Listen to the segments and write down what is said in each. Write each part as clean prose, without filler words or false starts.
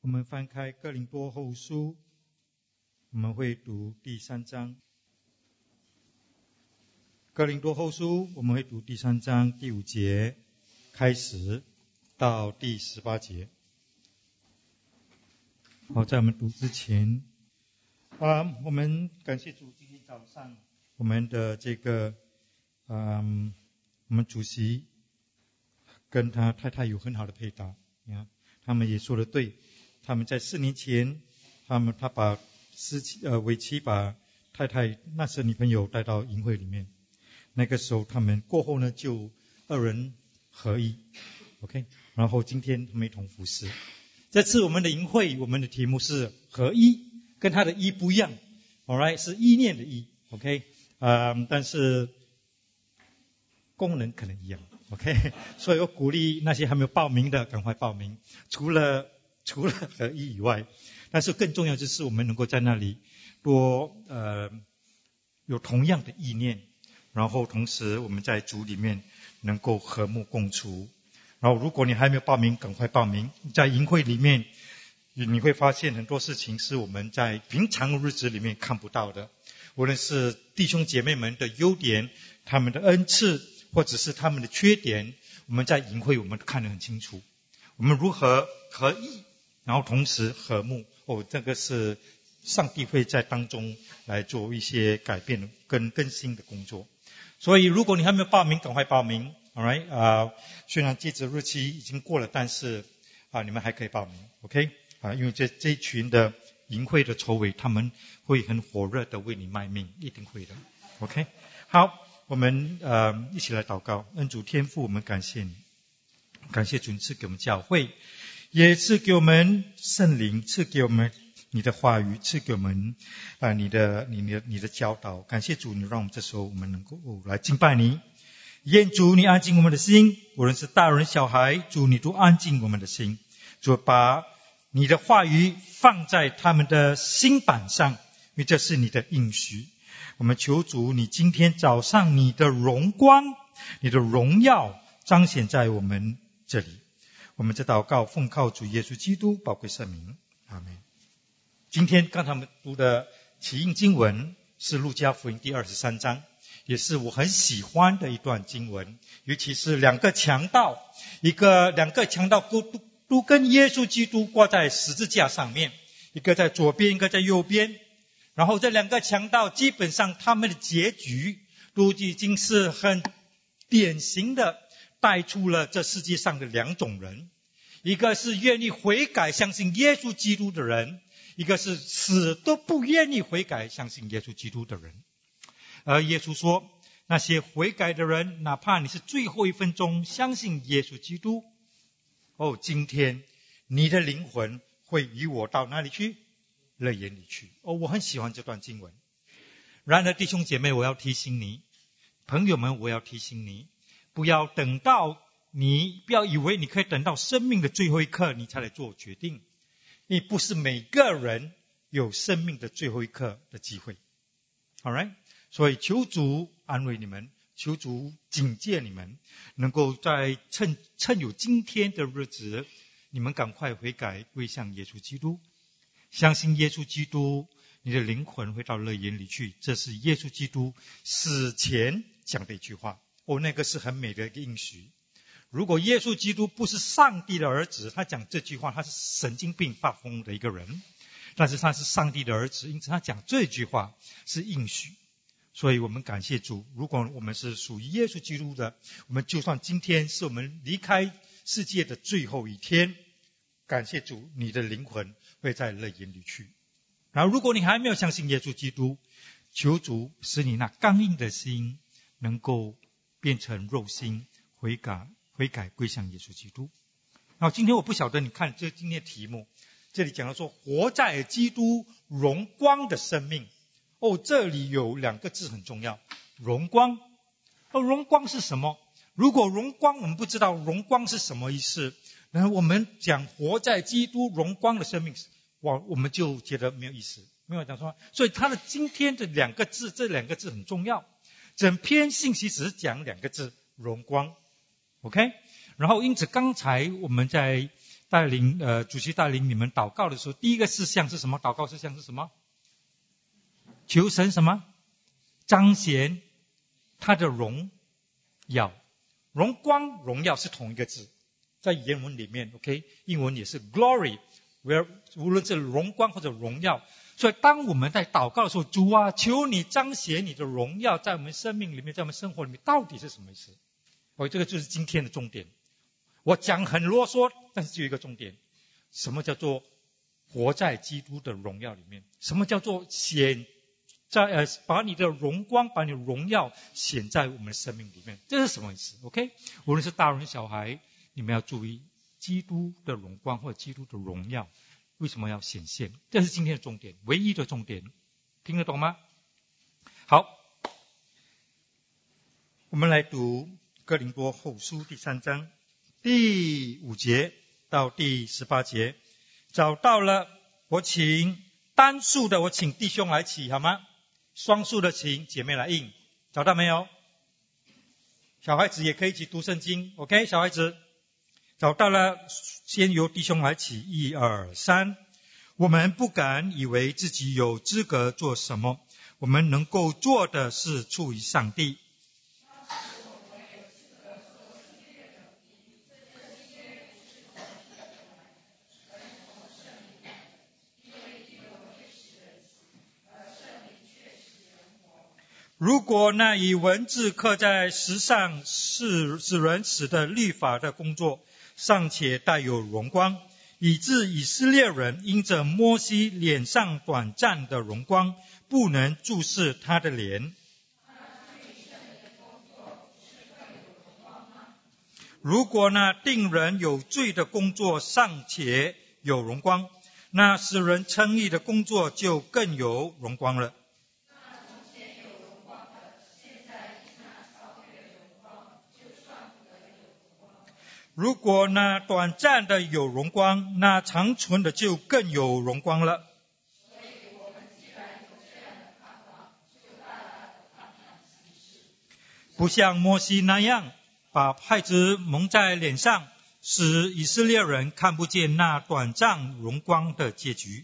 们翻开哥林多后书，我们会读第3章。哥林多后书我们会读第3章第5节开始到第18节。好，在我们读之前，我们感谢主，今天早上我们的我们主席跟他太太有很好的配搭，他们也说得对。他们在4年前，他把为妻把太太那时女朋友带到营会里面。那个时候他们过后呢，就2人合一 ，OK。然后今天他们一同服侍。这次我们的营会，我们的题目是合一，跟他的一不一样 ，alright， 是意念的一 ，OK。但是功能可能一样 ，OK。所以我鼓励那些还没有报名的，赶快报名。除了合一以外，但是更重要就是我们能够在那里多有同样的意念，然后同时我们在主里面能够和睦共处。然后如果你还没有报名，赶快报名。在营会里面你会发现很多事情是我们在平常日子里面看不到的，无论是弟兄姐妹们的优点，他们的恩赐，或者是他们的缺点，我们在营会我们都看得很清楚。我们如何合一，然后同时和睦，这个是上帝会在当中来做一些改变跟更新的工作。所以如果你还没有报名，赶快报名。Alright， 虽然截止日期已经过了，但是你们还可以报名 ，OK。因为这一群的营会的筹委，他们会很火热的为你卖命，一定会的 ，OK。好，我们一起来祷告。恩主天父，我们感谢你，感谢主赐给我们教会，也赐给我们圣灵，赐给我们你的话语，赐给我们你的教导。感谢主，你让我们这时候我们能够来敬拜你。愿主你安静我们的心，无论是大人小孩，主你都安静我们的心。主把你的话语放在他们的心板上，因为这是你的应许。我们求主你今天早上你的荣光，你的荣耀彰显在我们这里。我们这祷告奉靠主耶稣基督宝贵圣名，阿们。今天刚才我们读的起应经文是路加福音第23章，也是我很喜欢的一段经文，尤其是两个强盗都跟耶稣基督挂在十字架上面，一个在左边，一个在右边。然后这两个强盗基本上他们的结局都已经是很典型的带出了这世界上的2种人，一个是愿意悔改相信耶稣基督的人，一个是死都不愿意悔改相信耶稣基督的人。而耶稣说，那些悔改的人，哪怕你是最后1分钟相信耶稣基督，今天你的灵魂会与我到哪里去？乐园里去。我很喜欢这段经文。然而弟兄姐妹，我要提醒你，朋友们，我要提醒你，不要以为你可以等到生命的最后一刻你才来做决定。你不是每个人有生命的最后一刻的机会。Alright？ 所以求主安慰你们，求主警戒你们，能够在趁有今天的日子，你们赶快悔改归向耶稣基督，相信耶稣基督，你的灵魂会到乐园里去。这是耶稣基督死前讲的一句话。那个是很美的一个应许。如果耶稣基督不是上帝的儿子，他讲这句话，他是神经病发疯的一个人。但是他是上帝的儿子，因此他讲这句话是应许。所以我们感谢主，如果我们是属于耶稣基督的，我们就算今天是我们离开世界的最后一天，感谢主，你的灵魂会在乐园里去。然后如果你还没有相信耶稣基督，求主使你那刚硬的心能够变成肉心，悔改归向耶稣基督。然后今天我不晓得你看这今天的题目，这里讲到说活在基督荣光的生命。这里有2个字很重要，荣光。荣光是什么？如果荣光我们不知道荣光是什么意思，然后我们讲活在基督荣光的生命，我们就觉得没有意思，没有讲说。所以他的今天的2个字，这2个字很重要。整篇信息只是讲2个字，荣光 OK。 然后因此刚才我们在主席带领你们祷告的时候，第一个事项是什么？祷告事项是什么？求神什么？彰显他的荣耀。荣光、荣耀是同一个字，在原文里面 OK， 英文也是 glory， 无论是荣光或者荣耀。所以当我们在祷告的时候，主啊，求你彰显你的荣耀在我们生命里面，在我们生活里面，到底是什么意思？这个就是今天的重点。我讲很啰嗦，但是就有一个重点，什么叫做活在基督的荣耀里面？什么叫做把你的荣光，把你的荣耀显在我们的生命里面？这是什么意思 ？OK， 无论是大人小孩，你们要注意基督的荣光或者基督的荣耀为什么要显现？这是今天的重点，唯一的重点，听得懂吗？好，我们来读哥林多后书第3章第5节到第18节。找到了，我请单数的，我请弟兄来起好吗？双数的请姐妹来应。找到没有？小孩子也可以一起读圣经 OK， 小孩子找到了，先由弟兄来起，1、2、3。我们不敢以为自己有资格做什么，我们能够做的是出于上帝。如果那以文字刻在石上使人死的律法的工作尚且带有荣光，以致以色列人因着摩西脸上短暂的荣光不能注视他的脸，如果那定人有罪的工作尚且有荣光，那使人称义的工作就更有荣光了。如果那短暂的有荣光，那长存的就更有荣光了。不像摩西那样把帕子蒙在脸上，使以色列人看不见那短暂荣光的结局。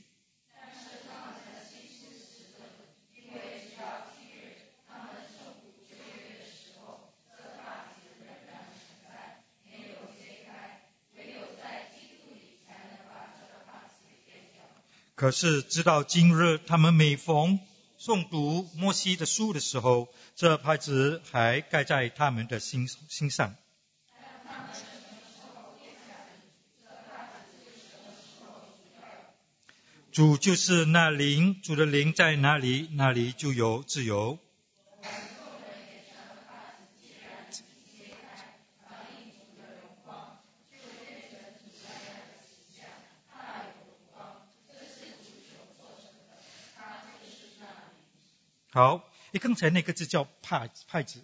可是直到今日，他们每逢诵读摩西的书的时候，这帕子还盖在他们的心上。主就是那灵，主的灵在哪里，那里就有自由。好，刚才那个字叫帕子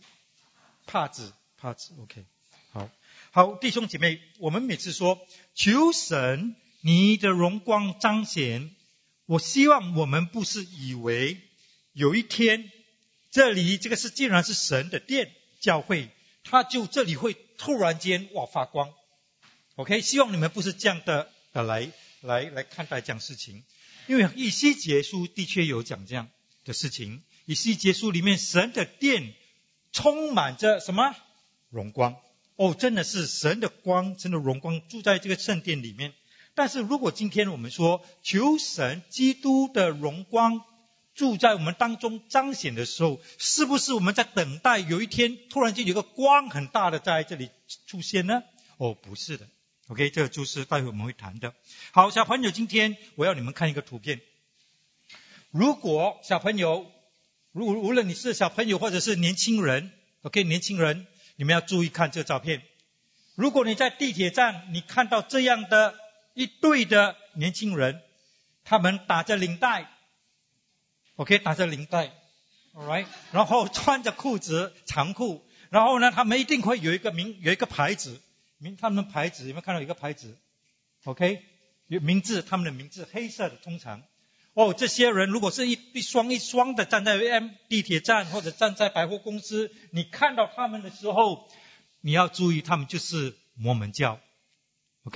OK， 好，弟兄姐妹，我们每次说求神你的荣光彰显，我希望我们不是以为有一天这个是既然是神的殿教会，它就这里会突然间发光 OK， 希望你们不是这样的来看待这样事情，因为以西结书的确有讲这样的事情。以西结书里面，神的殿充满着什么？荣光。真的是神的光，神的荣光住在这个圣殿里面。但是如果今天我们说求神基督的荣光住在我们当中彰显的时候，是不是我们在等待有一天突然间有个光很大的在这里出现呢？不是的 OK， 这就是待会我们会谈的。好，小朋友，今天我要你们看一个图片。如果小朋友无论你是小朋友或者是年轻人 OK， 年轻人你们要注意看这个照片。如果你在地铁站你看到这样的一对的年轻人，他们打着领带 OK， 打着领带 Alright， 然后穿着裤子长裤，然后呢他们一定会有一个牌子，他们的牌子有没有看到一个牌子 OK， 有名字，他们的名字黑色的通常这些人如果是一双一双的站在地铁站或者站在百货公司，你看到他们的时候，你要注意他们就是摩门教 OK，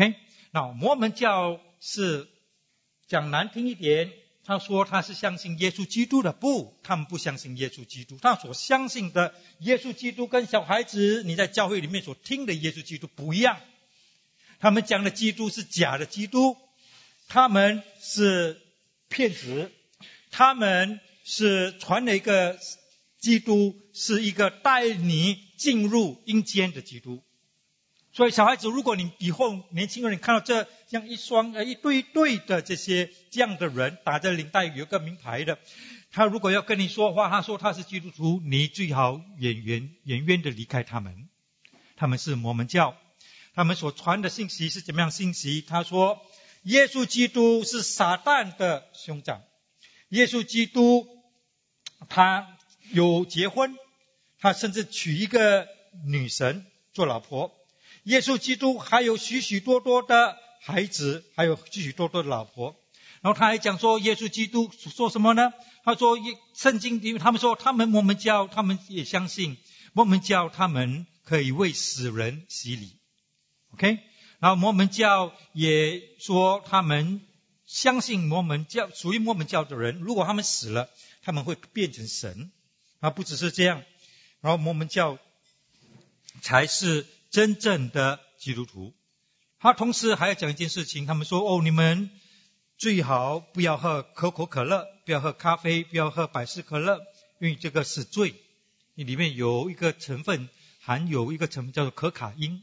那摩门教是讲难听一点，他说他是相信耶稣基督的，不，他们不相信耶稣基督。他所相信的耶稣基督跟小孩子你在教会里面所听的耶稣基督不一样。他们讲的基督是假的基督，他们是骗子，他们是传了一个基督是一个带你进入阴间的基督。所以小孩子，如果你以后年轻人看到这样一对一对的这样的人打着领带有一个名牌的，他如果要跟你说话，他说他是基督徒，你最好远远的离开他们。他们是摩门教，他们所传的信息是怎么样信息？他说耶稣基督是撒旦的兄长，耶稣基督他有结婚，他甚至娶一个女神做老婆。耶稣基督还有许许多多的孩子，还有许许多多的老婆。然后他还讲说耶稣基督说什么呢？他说圣经，因为他们说他们摩门教他们也相信摩门教他们可以为死人洗礼 OK， 然后摩门教也说他们相信摩门教属于摩门教的人，如果他们死了他们会变成神。不只是这样，然后摩门教才是真正的基督徒。他同时还要讲一件事情，他们说你们最好不要喝可口可乐，不要喝咖啡，不要喝百事可乐，因为这个是罪，里面有一个成分含有一个成分叫做可卡因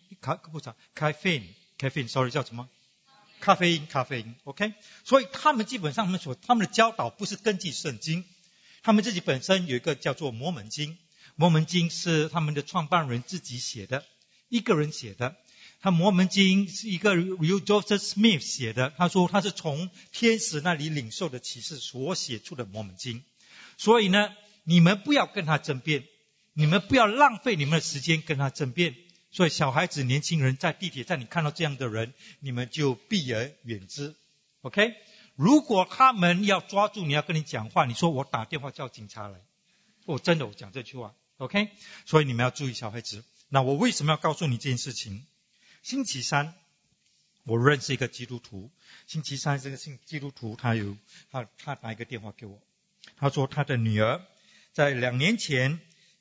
caffeine sorry 叫什么咖啡因 OK。 所以他们基本上他们的教导不是根据圣经，他们自己本身有一个叫做摩门经，摩门经是他们的创办人自己写的，一个人写的。他摩门经是一个由 Joseph Smith 写的，他说他是从天使那里领受的启示所写出的摩门经。所以呢，你们不要跟他争辩，你们不要浪费你们的时间跟他争辩。所以小孩子年轻人在地铁站你看到这样的人，你们就避而远之 OK。 如果他们要抓住你要跟你讲话，你说我打电话叫警察来，真的我讲这句话 OK。 所以你们要注意小孩子。那我为什么要告诉你这件事情？星期三我认识一个基督徒，星期三这个基督徒他打一个电话给我，他说他的女儿在两年前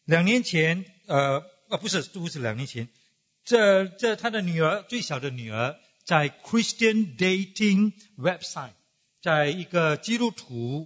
不是2年前，他的女儿最小的女儿在 Christian Dating Website， 在一个基督徒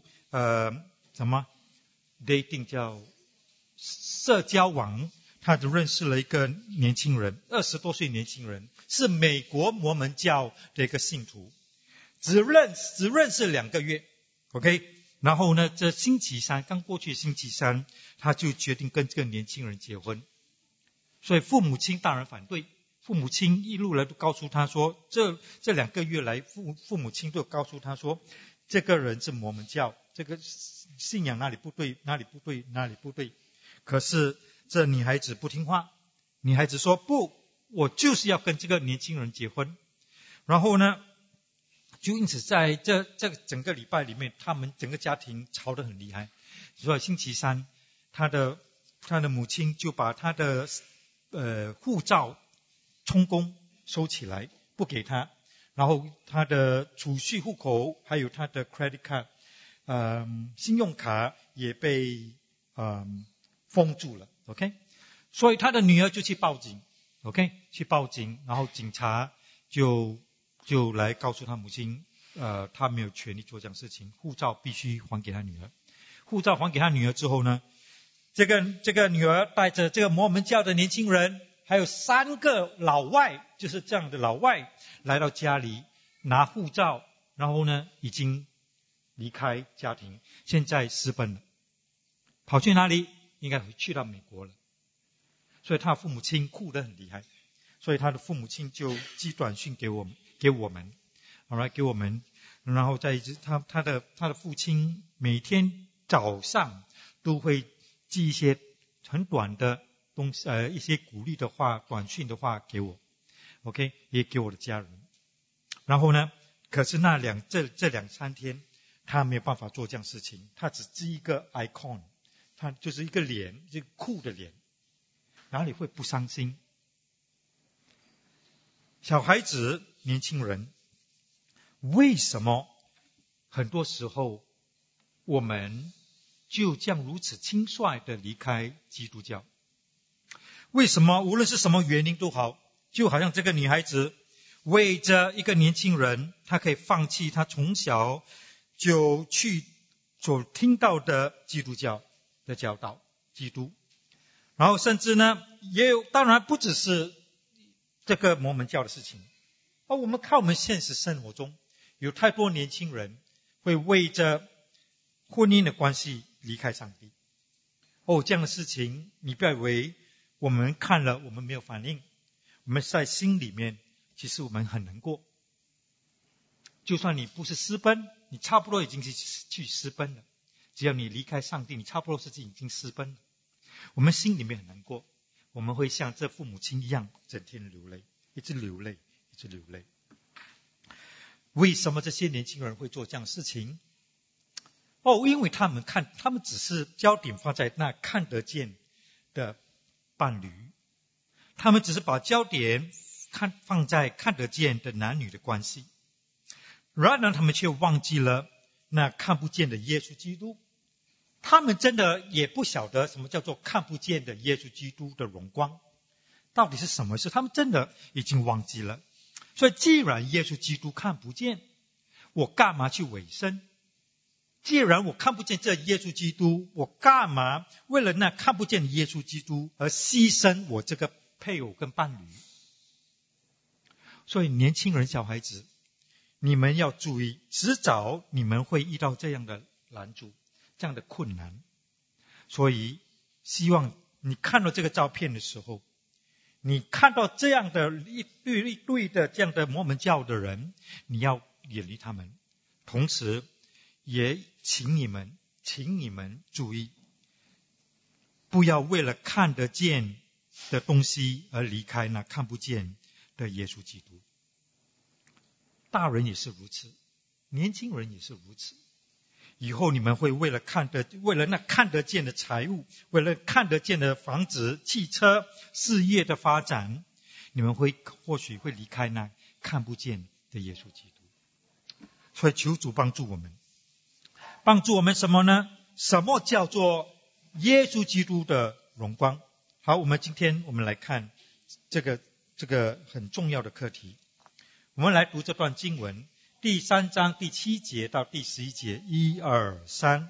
dating 叫社交网，他就认识了一个年轻人，20多岁年轻人，是美国摩门教的一个信徒，只认识2个月 OK。 然后呢，这星期三刚过去星期三，他就决定跟这个年轻人结婚。所以父母亲当然反对，父母亲一路来都告诉他说，这2个月来父母亲都告诉他说，这个人是摩门教，这个信仰哪里不对。可是这女孩子不听话，女孩子说不，我就是要跟这个年轻人结婚。然后呢，就因此在这整个礼拜里面，他们整个家庭吵得很厉害。所以星期三他的母亲就把他的护照充公收起来不给他，然后他的储蓄户口还有他的 credit card 信用卡也被封住了 OK。 所以他的女儿就去报警 OK， 去报警，然后警察就来告诉他母亲他没有权利做这样的事情，护照必须还给他女儿。护照还给他女儿之后呢，这个女儿带着这个摩门教的年轻人还有3个老外，就是这样的老外来到家里拿护照，然后呢已经离开家庭，现在私奔了，跑去哪里？应该去到美国了。所以他的父母亲哭得很厉害，所以他的父母亲就寄短信给我们 Alright， 给我们。然后他的父亲每天早上都会寄一些很短的东西一些鼓励的话短讯的话给我 OK， 也给我的家人。然后呢，可是这2-3天他没有办法做这样的事情，他只是一个 icon， 他就是一个脸，一个酷的脸，哪里会不伤心？小孩子年轻人，为什么很多时候我们就这样如此轻率地离开基督教？为什么无论是什么原因都好，就好像这个女孩子为着一个年轻人，她可以放弃她从小就去所听到的基督教的教导，基督。然后甚至呢，也有，当然不只是这个摩门教的事情，我们看我们现实生活中有太多年轻人会为着婚姻的关系离开上帝。这样的事情你不要以为我们看了我们没有反应，我们在心里面其实我们很难过。就算你不是私奔，你差不多已经去私奔了，只要你离开上帝，你差不多是已经私奔了。我们心里面很难过，我们会像这父母亲一样整天流泪，一直流泪，一直流泪。为什么这些年轻人会做这样的事情？因为他们只是焦点放在那看得见的伴侣，他们只是把焦点放在看得见的男女的关系，然而他们却忘记了那看不见的耶稣基督。他们真的也不晓得什么叫做看不见的耶稣基督的荣光到底是什么事，他们真的已经忘记了。所以既然耶稣基督看不见，我干嘛去委身？既然我看不见这耶稣基督，我干嘛为了那看不见的耶稣基督而牺牲我这个配偶跟伴侣？所以年轻人小孩子，你们要注意，迟早你们会遇到这样的拦阻，这样的困难。所以希望你看到这个照片的时候，你看到这样的一对的这样的摩门教的人，你要远离他们。同时也请你们注意，不要为了看得见的东西而离开那看不见的耶稣基督。大人也是如此，年轻人也是如此。以后你们会为了那看得见的财物，为了看得见的房子、汽车、事业的发展，你们或许会离开那看不见的耶稣基督。所以求主帮助我们。帮助我们什么呢？什么叫做耶稣基督的荣光？好，今天我们来看这个很重要的课题。我们来读这段经文，第3章第7节到第11节，1、2、3。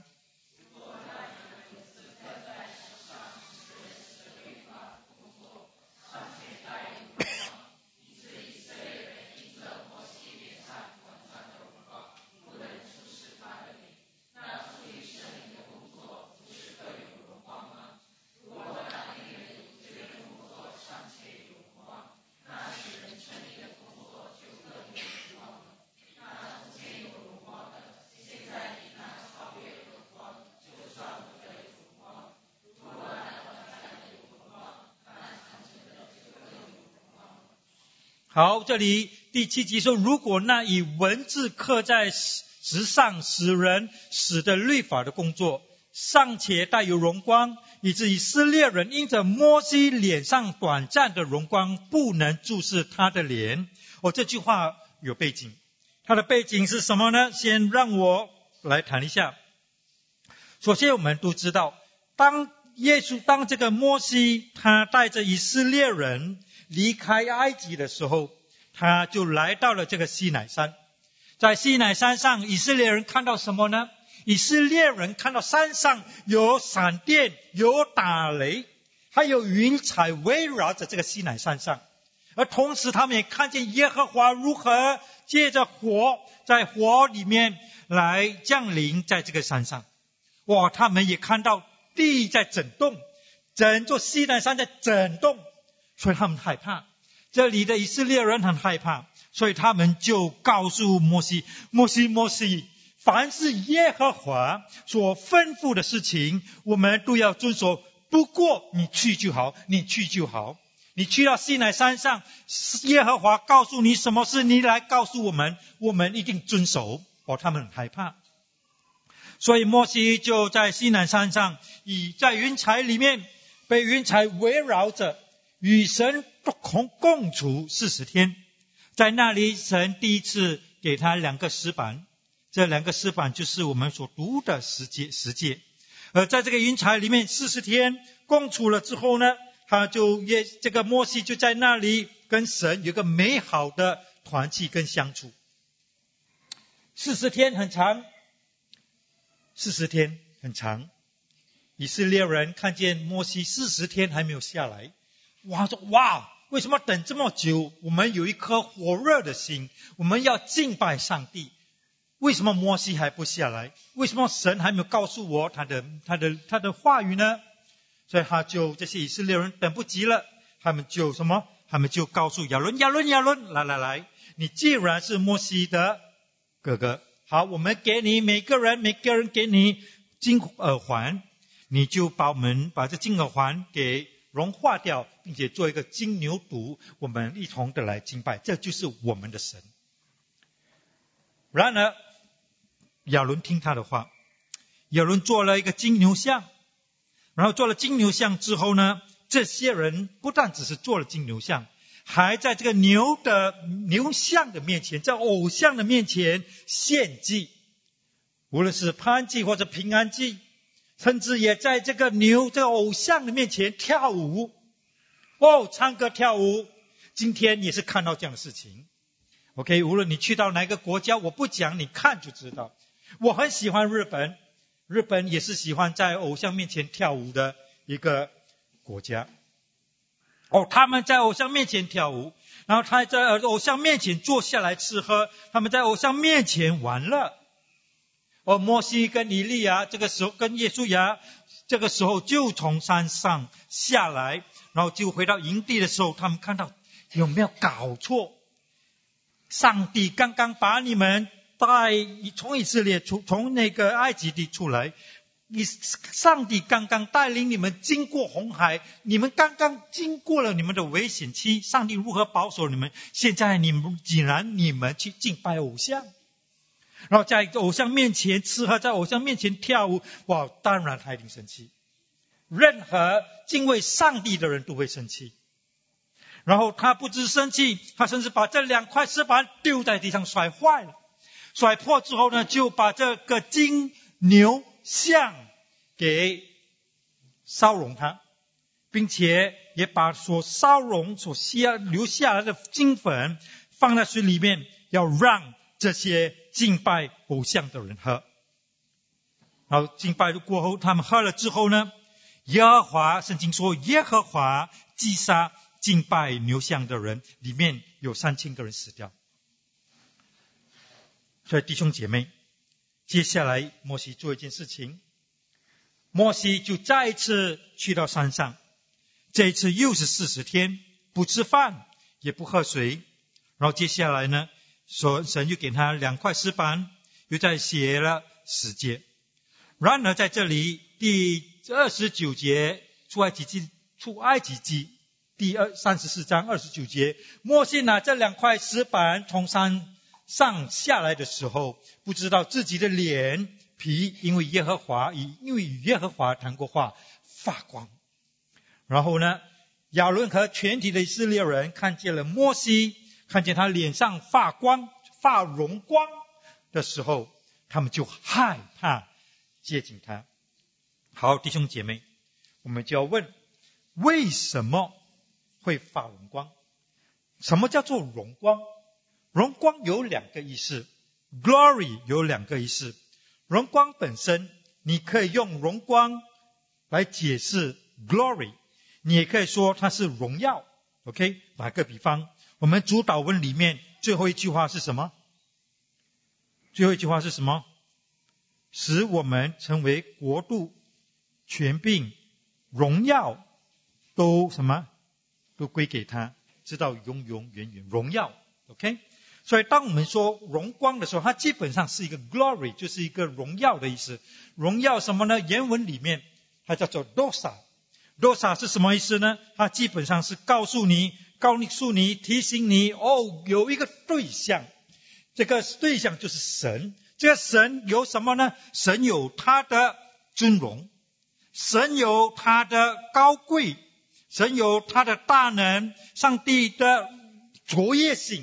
好，这里第7节说，如果那以文字刻在石上使人死的律法的工作尚且带有荣光，以致以色列人因着摩西脸上短暂的荣光不能注视他的脸。这句话有背景，它的背景是什么呢？先让我来谈一下。首先我们都知道，当这个摩西他带着以色列人离开埃及的时候，他就来到了这个西乃山。在西乃山上，以色列人看到什么呢？以色列人看到山上有闪电，有打雷，还有云彩围绕着这个西乃山上。而同时他们也看见耶和华如何借着火，在火里面来降临在这个山上。他们也看到地在震动，整座西乃山在震动，所以他们害怕。这里的以色列人很害怕，所以他们就告诉摩西，摩西，凡是耶和华所吩咐的事情，我们都要遵守。不过你去就好，你去到西乃山上，耶和华告诉你什么事，你来告诉我们，我们一定遵守。他们很害怕。所以摩西就在西乃山上，在云彩里面被云彩围绕着，与神共处40天。 在那里神第一次给他2个石板，这2个石板就是我们所读的十诫。而在这个云彩里面40天共处了之后呢，这个摩西就在那里跟神有个美好的团契跟相处。40天很长，40天很长。以色列人看见摩西40天还没有下来，哇，为什么等这么久？我们有一颗火热的心，我们要敬拜上帝，为什么摩西还不下来？为什么神还没有告诉我他的话语呢？所以这些以色列人等不及了，他们就告诉亚伦，来，你既然是摩西的哥哥，好，我们给你每个人给你金耳环，你就把这金耳环给融化掉，并且做一个金牛犊，我们一同的来敬拜，这就是我们的神。然而亚伦听他的话，亚伦做了一个金牛像，然后做了金牛像之后呢，这些人不但只是做了金牛像，还在这个牛像的面前，在偶像的面前献祭，无论是燔祭或者平安祭，甚至也在这个偶像的面前跳舞，唱歌跳舞。今天也是看到这样的事情。OK， 无论你去到哪个国家，我不讲，你看就知道。我很喜欢日本，日本也是喜欢在偶像面前跳舞的一个国家。他们在偶像面前跳舞，然后他在偶像面前坐下来吃喝，他们在偶像面前玩乐。摩西跟以利亚这个时候跟耶稣亚这个时候就从山上下来，然后就回到营地的时候，他们看到有没有搞错？上帝刚刚把你们从以色列从那个埃及地出来，上帝刚刚带领你们经过红海，你们刚刚经过了你们的危险期，上帝如何保守你们？现在既然你们去敬拜偶像，然后在偶像面前吃喝，在偶像面前跳舞，当然他一定生气。任何敬畏上帝的人都会生气。然后他不止生气，他甚至把这2块石板丢在地上摔坏了，摔破之后呢，就把这个金牛像给烧融它，并且也把所烧融所留下来的金粉放在水里面，要让这些敬拜偶像的人喝。然后敬拜过后，他们喝了之后呢，圣经说耶和华击杀敬拜牛像的人，里面有3000个人死掉。所以弟兄姐妹，接下来摩西做一件事情，摩西就再一次去到山上，这一次又是40天不吃饭也不喝水。然后接下来呢，神就给他2块石板，又再写了10诫。然而在这里第29节出埃及记第34章29节，摩西拿这2块石板从山上下来的时候，不知道自己的脸皮因为与耶和华谈过话发光。然后呢，亚伦和全体的以色列人看见了摩西，看见他脸上发光发荣光的时候，他们就害怕接近他。好，弟兄姐妹，我们就要问，为什么会发荣光？什么叫做荣光？荣光有2个意思， glory 有2个意思。荣光本身你可以用荣光来解释 glory， 你也可以说它是荣耀。 OK， 打个比方，我们主祷文里面最后一句话是什么？使我们成为国度权柄荣耀都归给他，直到永永远远。荣耀 OK， 所以当我们说荣光的时候，它基本上是一个 glory， 就是一个荣耀的意思。荣耀什么呢？原文里面它叫做 dosa 是什么意思呢？它基本上是告诉你提醒你，有一个对象，这个对象就是神。这个神有什么呢？神有他的尊荣，神有他的高贵，神有他的大能，上帝的卓越性。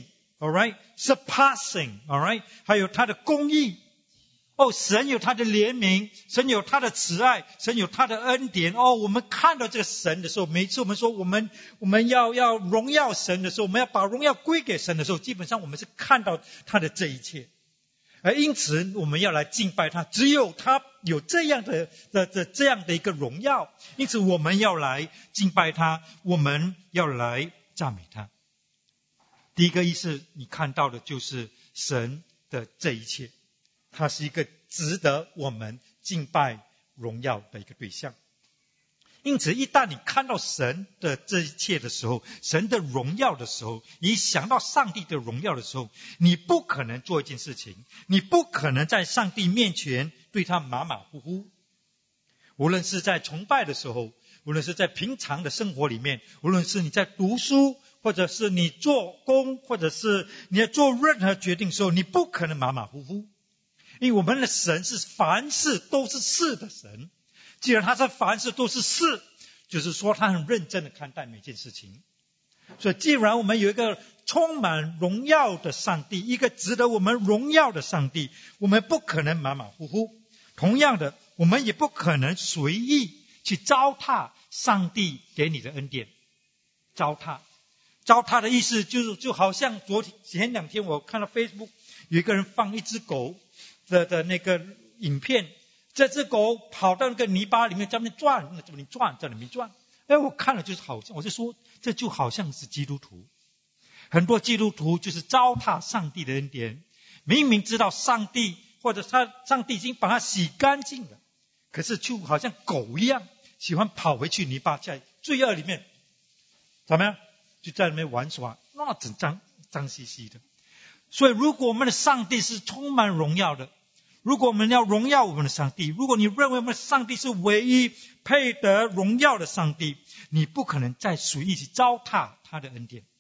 ，all right， surpassing， all right， 还有他的公义。神有他的怜悯，神有他的慈爱，神有他的恩典。我们看到这个神的时候，每次我们说我们要荣耀神的时候，我们要把荣耀归给神的时候，基本上我们是看到他的这一切。而因此我们要来敬拜他，只有他有这样的一个荣耀，因此我们要来敬拜他，我们要来赞美他。第一个意思你看到的就是神的这一切，他是一个值得我们敬拜荣耀的一个对象。因此一旦你看到神的这一切的时候，神的荣耀的时候，你想到上帝的荣耀的时候，你不可能做一件事情，你不可能在上帝面前对他马马虎虎。无论是在崇拜的时候，无论是在平常的生活里面，无论是你在读书，或者是你做工，或者是你要做任何决定的时候，你不可能马马虎虎。因为我们的神是凡事都是是的神，既然他是凡事都是是，就是说他很认真的看待每件事情。所以既然我们有一个充满荣耀的上帝，一个值得我们荣耀的上帝，我们不可能马马虎虎。同样的，我们也不可能随意去糟蹋上帝给你的恩典。糟蹋的意思就好像前2天我看到 Facebook 有一个人放一只狗的那个影片，这只狗跑到那个泥巴里面在那边转。我看了就是好像，我就说这就好像是基督徒。很多基督徒就是糟蹋上帝的恩典，明明知道上帝或者上帝已经把它洗干净了，可是就好像狗一样，喜欢跑回去泥巴在罪恶里面，怎么样？就在那边玩耍，那整脏兮兮的。所以如果我们的上帝是充满荣耀的，如果我们要荣耀我们的上帝，如果你认为我们的上帝是唯一配得荣耀的上帝，你不可能再随意去糟蹋他的恩典。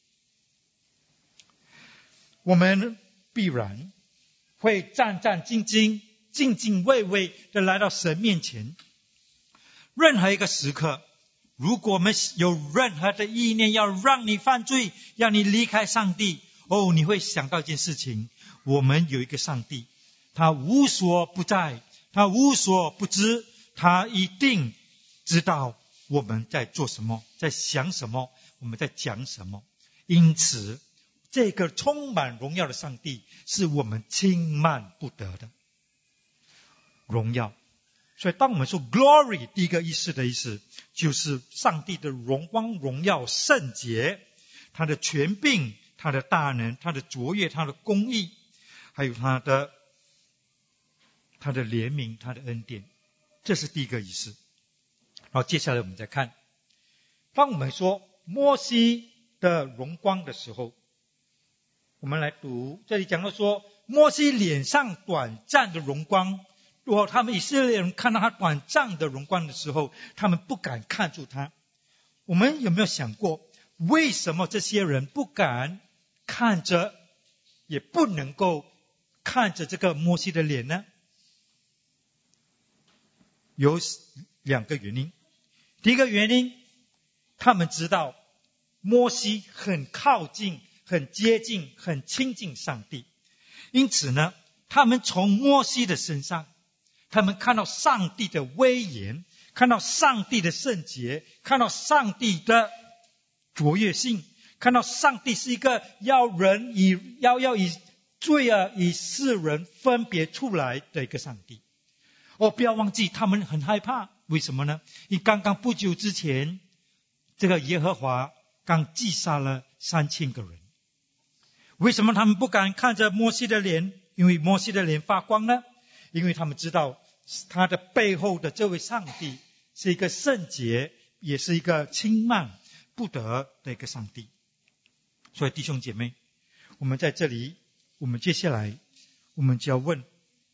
我们必然会战战兢兢、兢兢畏畏的来到神面前。任何一个时刻，如果我们有任何的意念要让你犯罪，要你离开上帝，你会想到一件事情，我们有一个上帝，他无所不在，他无所不知，他一定知道我们在做什么，在想什么，我们在讲什么。因此这个充满荣耀的上帝是我们轻慢不得的荣耀。所以当我们说 glory， 第一个意思就是上帝的荣光、荣耀、圣洁，他的权柄，他的大能，他的卓越，他的公义，还有他的怜悯，他的恩典，这是第一个意思。好，接下来我们再看，当我们说摩西的荣光的时候，我们来读，这里讲到说摩西脸上短暂的荣光，如果他们以色列人看到他短暂的荣光的时候，他们不敢看住他。我们有没有想过，为什么这些人不敢看着，也不能够看着这个摩西的脸呢？有2个原因。第一个原因，他们知道摩西很靠近、很接近、很亲近上帝，因此呢，他们从摩西的身上，他们看到上帝的威严，看到上帝的圣洁，看到上帝的卓越性，看到上帝是一个要以罪恶以世人分别出来的一个上帝。不要忘记他们很害怕，为什么呢？因为刚刚不久之前，这个耶和华刚击杀了3000个人。为什么他们不敢看着摩西的脸？因为摩西的脸发光呢？因为他们知道他的背后的这位上帝是一个圣洁，也是一个轻慢不得的一个上帝。所以弟兄姐妹，我们在这里，我们接下来我们就要问，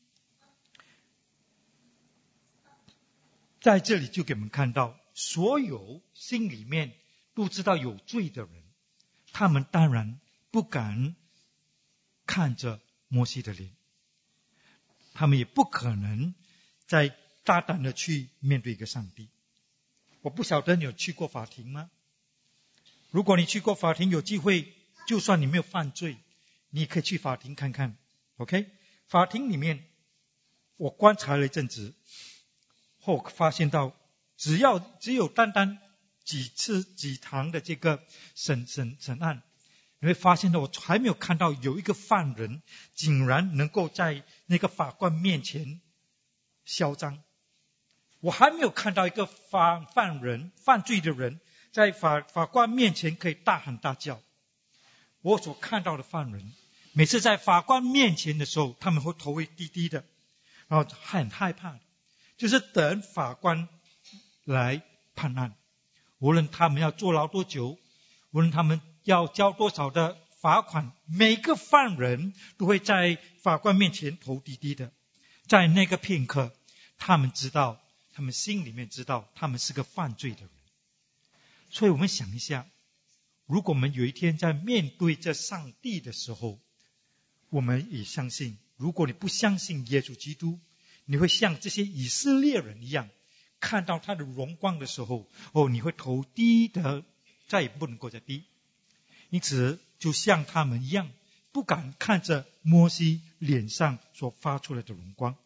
在这里就给我们看到，所有心里面都知道有罪的人，他们当然不敢看着摩西的脸，他们也不可能再大胆的去面对一个上帝。我不晓得你有去过法庭吗？如果你去过法庭，有机会，就算你没有犯罪， 你可以去法庭看看 OK 法庭里面我观察了一阵子后发现到只有单单几堂的这个审案，你会发现到我还没有看到有一个犯人竟然能够在那个法官面前嚣张。我还没有看到一个犯罪的人在法官面前可以大喊大叫。我所看到的犯人每次在法官面前的时候，他们会头会低低的，然后很害怕的，就是等法官来判案。无论他们要坐牢多久，无论他们要交多少的罚款，每个犯人都会在法官面前头低低的。在那个片刻，他们心里面知道他们是个犯罪的人。所以我们想一下，如果我们有一天在面对这上帝的时候，我们也相信，如果你不相信耶稣基督，你会像这些以色列人一样，看到他的荣光的时候，你会头低的，再也不能够再低。因此就像他们一样，不敢看着摩西脸上所发出来的荣光。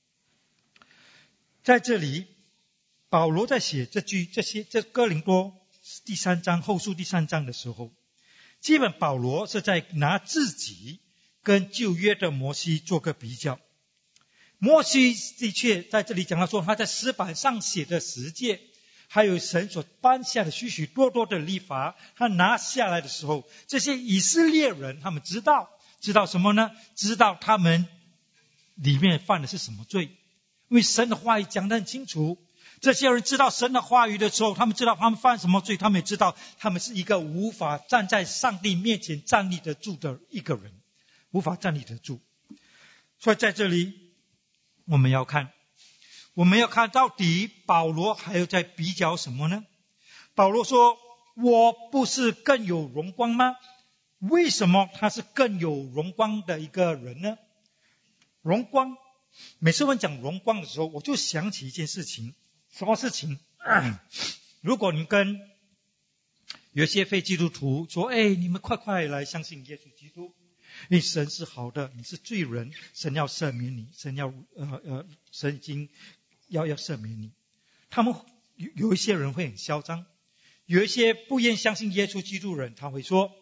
在这里保罗在写这哥林多第3章后书第3章的时候，基本保罗是在拿自己跟旧约的摩西做个比较。摩西的确在这里讲到说，他在石板上写的十诫，还有神所颁下的许许多多的律法，他拿下来的时候，这些以色列人他们知道什么呢？知道他们里面犯的是什么罪。因为神的话语讲得很清楚，这些人知道神的话语的时候，他们知道他们犯什么罪，他们也知道他们是一个无法站在上帝面前站立得住的一个人，无法站立得住。所以在这里我们要看到底保罗还有在比较什么呢？保罗说，我不是更有荣光吗？为什么他是更有荣光的一个人呢？荣光，每次我们讲荣光的时候，我就想起一件事情。什么事情？如果你跟有些非基督徒说，你们快来相信耶稣基督，因为神是好的，你是罪人，神要赦免你，神已经要赦免你。他们有一些人会很嚣张，有一些不愿相信耶稣基督的人，他会说，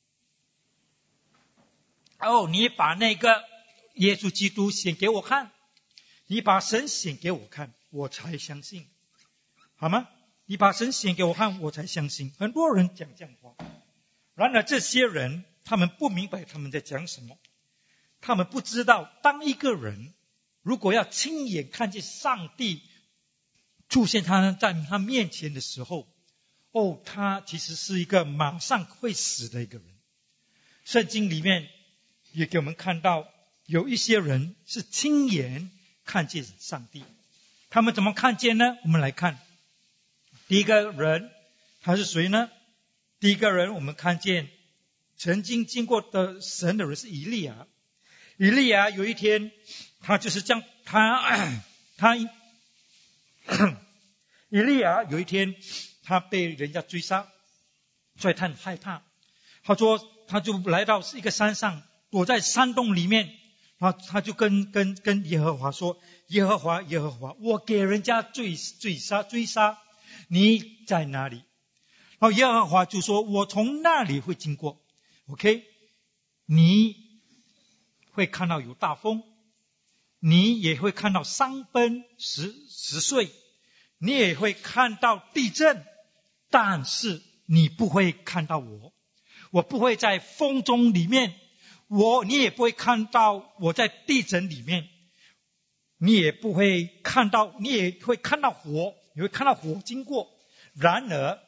你把那个耶稣基督显给我看，你把神显给我看，我才相信，好吗？你把神显给我看，我才相信。很多人讲这样的话，然而这些人他们不明白他们在讲什么，他们不知道，当一个人如果要亲眼看见上帝出现在他面前的时候，他其实是一个马上会死的一个人。圣经里面也给我们看到，有一些人是亲眼看见上帝。他们怎么看见呢？我们来看第一个人，他是谁呢？第一个人我们看见曾经经过的神的人是以利亚。以利亚有一天，他就是这样，以利亚有一天他被人家追杀，所以他很害怕。他说他就来到一个山上，躲在山洞里面，然后他就跟耶和华说，耶和华，我给人家追杀，你在哪里？然后耶和华就说，我从那里会经过 OK， 你会看到有大风，你也会看到山崩石碎，你也会看到地震，但是你不会看到我不会在风中里面，你也不会看到我在地震里面，你也会看到火，你会看到火经过，然而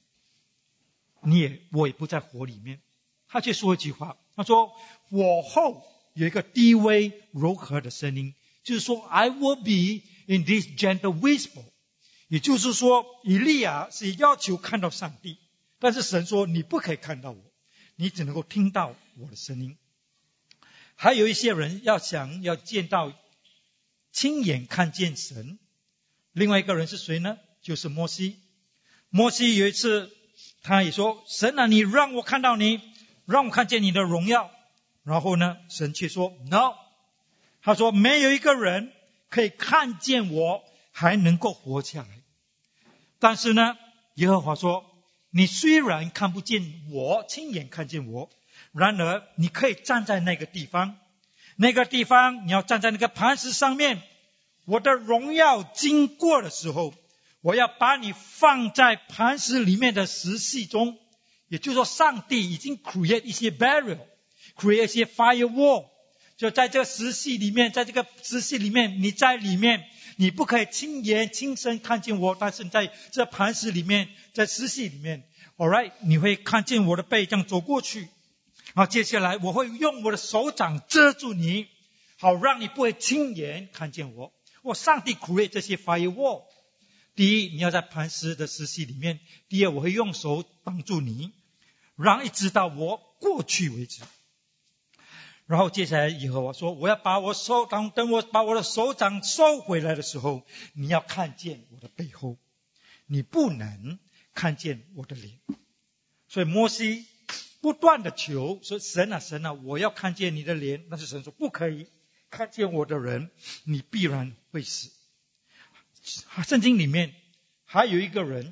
我也不在火里面。他却说一句话，他说，我后有一个低微柔和的声音，就是说 I will be in this gentle whisper。 也就是说，以利亚是要求看到上帝，但是神说你不可以看到我，你只能够听到我的声音。还有一些人要见到亲眼看见神。另外一个人是谁呢？就是摩西。摩西有一次他也说，神啊，你让我看到你，让我看见你的荣耀。 然后呢，神却说 No， 他说没有一个人可以看见我还能够活下来。但是呢，耶和华说，你虽然看不见我，亲眼看见我，然而你可以站在那个地方，那个地方你要站在那个磐石上面，我的荣耀经过的时候，我要把你放在磐石里面的石隙中。也就是说，上帝已经 create 一些 barrier， create 一些 firewall， 就在这个石隙里面，在这个石隙里面，你在里面，你不可以亲眼亲身看见我，但是在这磐石里面，在石隙里面 alright， 你会看见我的背这样走过去。好，接下来我会用我的手掌遮住你，好让你不会亲眼看见我。上帝 create 这些 firewall。第一，你要在磐石的石隙里面；第二，我会用手挡住你，让一直到我过去为止。然后接下来以后我说，我要把我手掌，等我把我的手掌收回来的时候，你要看见我的背后，你不能看见我的脸。所以摩西不断的求说，神啊神啊，我要看见你的脸。但是神说不可以，看见我的人，你必然会死。圣经里面还有一个人，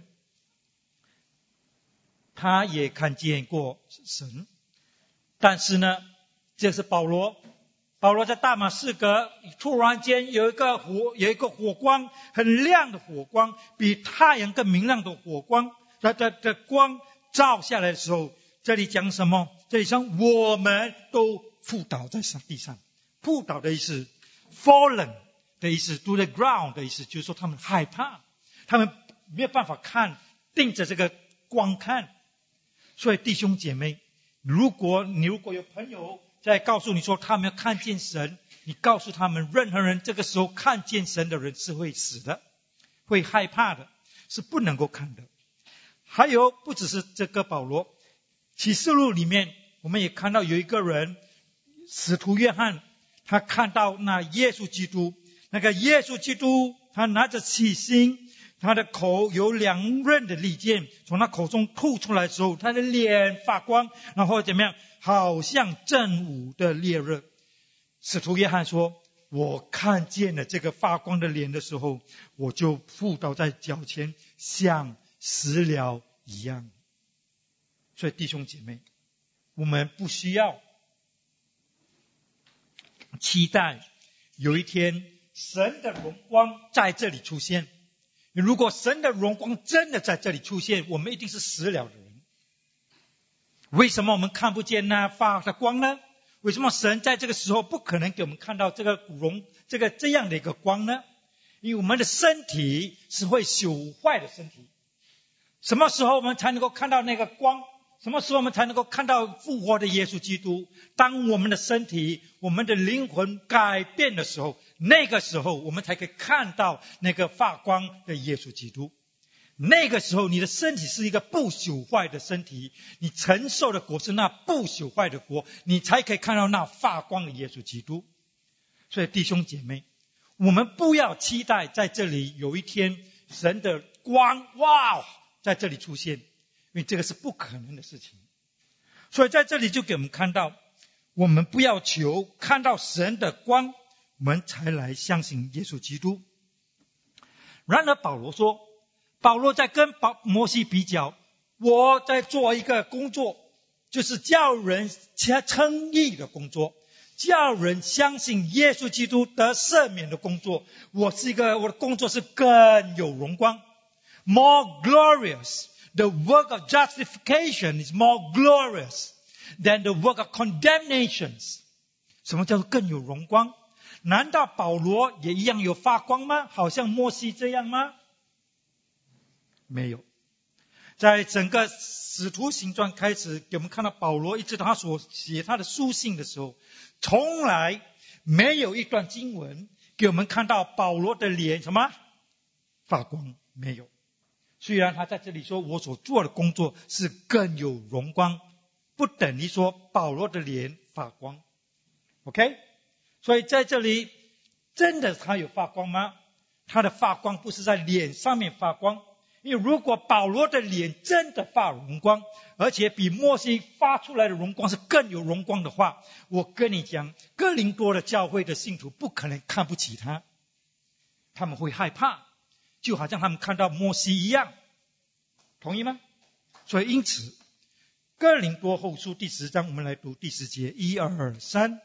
他也看见过神，但是呢，这是保罗。保罗在大马士革，突然间有一个火光，很亮的火光，比太阳更明亮的火光，的光照下来的时候，这里讲什么？这里讲我们都扑倒在地上。扑倒的意思 fallen 的意思， to the ground 的意思，就是说他们害怕，他们没有办法看，盯着这个光看。所以弟兄姐妹，如果有朋友在告诉你说他们要看见神，你告诉他们，任何人这个时候看见神的人是会死的，会害怕的，是不能够看的。还有不只是这个保罗，启示录里面我们也看到有一个人，使徒约翰，他看到那耶稣基督，那个耶稣基督他拿着七星，他的口有两刃的利剑从他口中吐出来的时候，他的脸发光，然后怎么样？好像正午的烈日。使徒约翰说，我看见了这个发光的脸的时候，我就扑倒在脚前，像死了一样。所以弟兄姐妹，我们不需要期待有一天神的荣光在这里出现。如果神的荣光真的在这里出现，我们一定是死了的人。为什么我们看不见那发的光呢？为什么神在这个时候不可能给我们看到这样的一个光呢？因为我们的身体是会朽坏的身体。什么时候我们才能够看到那个光？什么时候我们才能够看到复活的耶稣基督？当我们的身体，我们的灵魂改变的时候，那个时候我们才可以看到那个发光的耶稣基督。那个时候你的身体是一个不朽坏的身体，你承受的果是那不朽坏的果，你才可以看到那发光的耶稣基督。所以弟兄姐妹，我们不要期待在这里有一天神的光在这里出现，因为这个是不可能的事情。所以在这里就给我们看到，我们不要求看到神的光，我们才来相信耶稣基督。然而保罗在跟摩西比较，我在做一个工作，就是叫人称义的工作，叫人相信耶稣基督得赦免的工作。我的工作是更有荣光， more glorious. The work of justification is more glorious than the work of condemnations. 什么叫做更有荣光？难道保罗也一样有发光吗？好像摩西这样吗？没有。在整个使徒行传开始给我们看到保罗一直到他所写他的书信的时候，从来没有一段经文给我们看到保罗的脸什么发光，没有。虽然他在这里说我所做的工作是更有荣光，不等于说保罗的脸发光。 OK， 所以在这里真的他有发光吗？他的发光不是在脸上面发光，因因为如果保罗的脸真的发荣光，而且比摩西发出来的荣光是更有荣光的话，我跟你讲，哥林多的教会的信徒不可能看不起他，他们会害怕，就好像他们看到摩西一样，同意吗？所以因此哥林多后书第10章，我们来读第10节，1、2、3。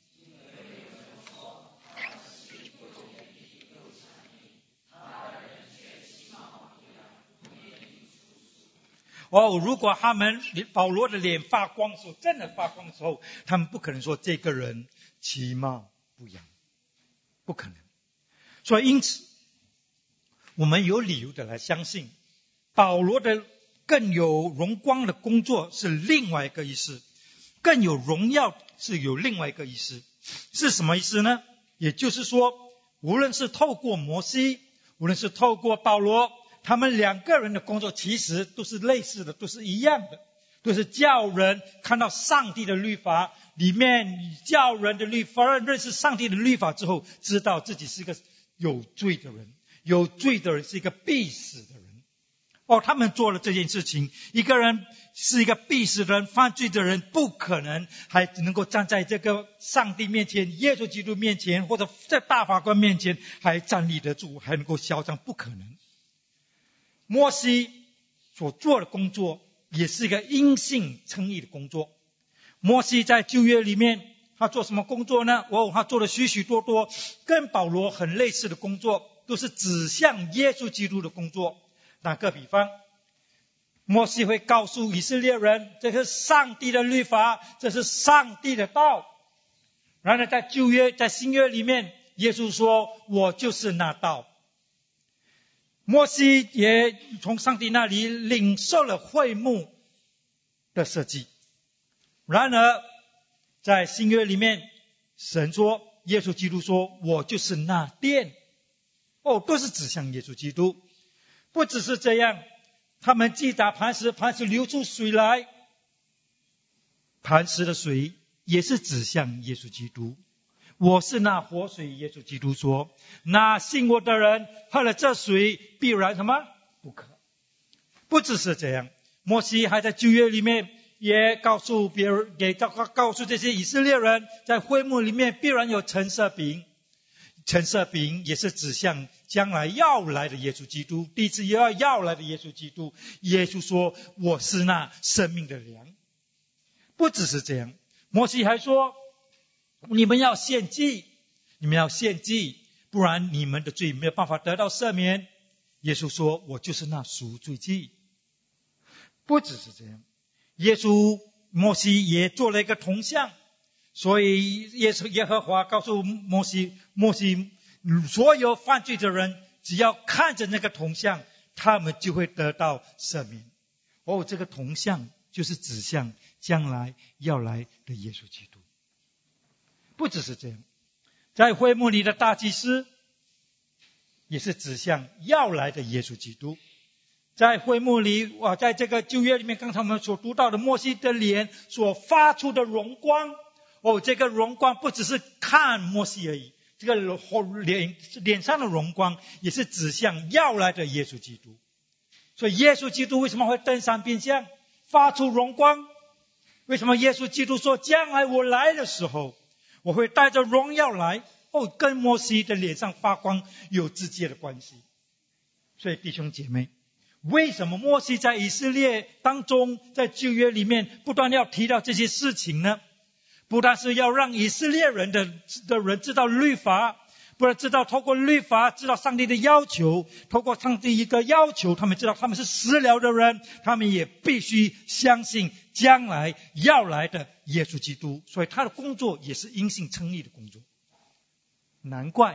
如果保罗的脸发光的时候，真的发光的时候，他们不可能说这个人其貌不扬，不可能。所以因此我们有理由的来相信保罗的更有荣光的工作是另外一个意思，更有荣耀是有另外一个意思。是什么意思呢？也就是说，无论是透过摩西，无论是透过保罗，他们两个人的工作其实都是类似的，都是一样的，都是叫人看到上帝的律法里面，叫人的律法，认识上帝的律法之后，知道自己是一个有罪的人，有罪的人是一个必死的人。他们做了这件事情，一个人是一个必死的人，犯罪的人，不可能还能够站在这个上帝面前，耶稣基督面前，或者在大法官面前还站立得住，还能够嚣张，不可能。摩西所做的工作也是一个因信称义的工作。摩西在旧约里面他做什么工作呢？他做了许许多多跟保罗很类似的工作，都是指向耶稣基督的工作。打个比方，摩西会告诉以色列人，这是上帝的律法，这是上帝的道。然而在旧约，在新约里面，耶稣说我就是那道。摩西也从上帝那里领受了会幕的设计。然而在新约里面，神说，耶稣基督说我就是那殿。都是指向耶稣基督。不只是这样，他们击打磐石，磐石流出水来，磐石的水也是指向耶稣基督。我是那活水，耶稣基督说，那信我的人喝了这水必然什么？不渴。不只是这样，摩西还在旧约里面也告诉别人，告诉这些以色列人，在会幕里面必然有陈设饼。陈设饼也是指向将来要来的耶稣基督，第一次要来的耶稣基督。耶稣说我是那生命的粮。不只是这样，摩西还说你们要献祭，不然你们的罪没有办法得到赦免。耶稣说我就是那赎罪祭。不只是这样，摩西也做了一个铜像，所以耶和华告诉摩西，所有犯罪的人只要看着那个铜像，他们就会得到赦免。这个铜像就是指向将来要来的耶稣基督。不只是这样，在会幕里的大祭司也是指向要来的耶稣基督。在会幕里，在这个旧约里面，刚才我们所读到的摩西的脸所发出的荣光，这个荣光不只是看摩西而已，这个脸上的荣光也是指向要来的耶稣基督。所以耶稣基督为什么会登山变像，发出荣光？为什么耶稣基督说将来我来的时候，我会带着荣耀来？跟摩西的脸上发光有直接的关系。所以弟兄姐妹，为什么摩西在以色列当中，在旧约里面不断要提到这些事情呢？不但是要让以色列人的人知道律法，不然知道透过律法知道上帝的要求，透过上帝一个要求，他们知道他们是死了的人，他们也必须相信将来要来的耶稣基督。所以他的工作也是因信称义的工作。难怪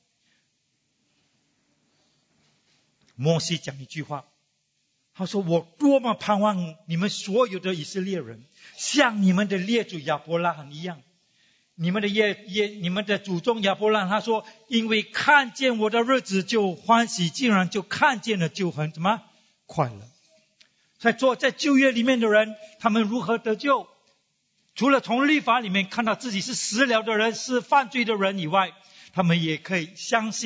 摩西讲一句话，他说我多么盼望你们所有的以色列人像你们的列祖亚伯拉罕一样。你们的祖宗亚伯拉罕，他说因为看见我的日子就欢喜，竟然就看见了就很什么快乐。在旧约里面的人，他们如何得救？除了从律法里面看到自己是死了的人，是犯罪的人以外，他们也可以相信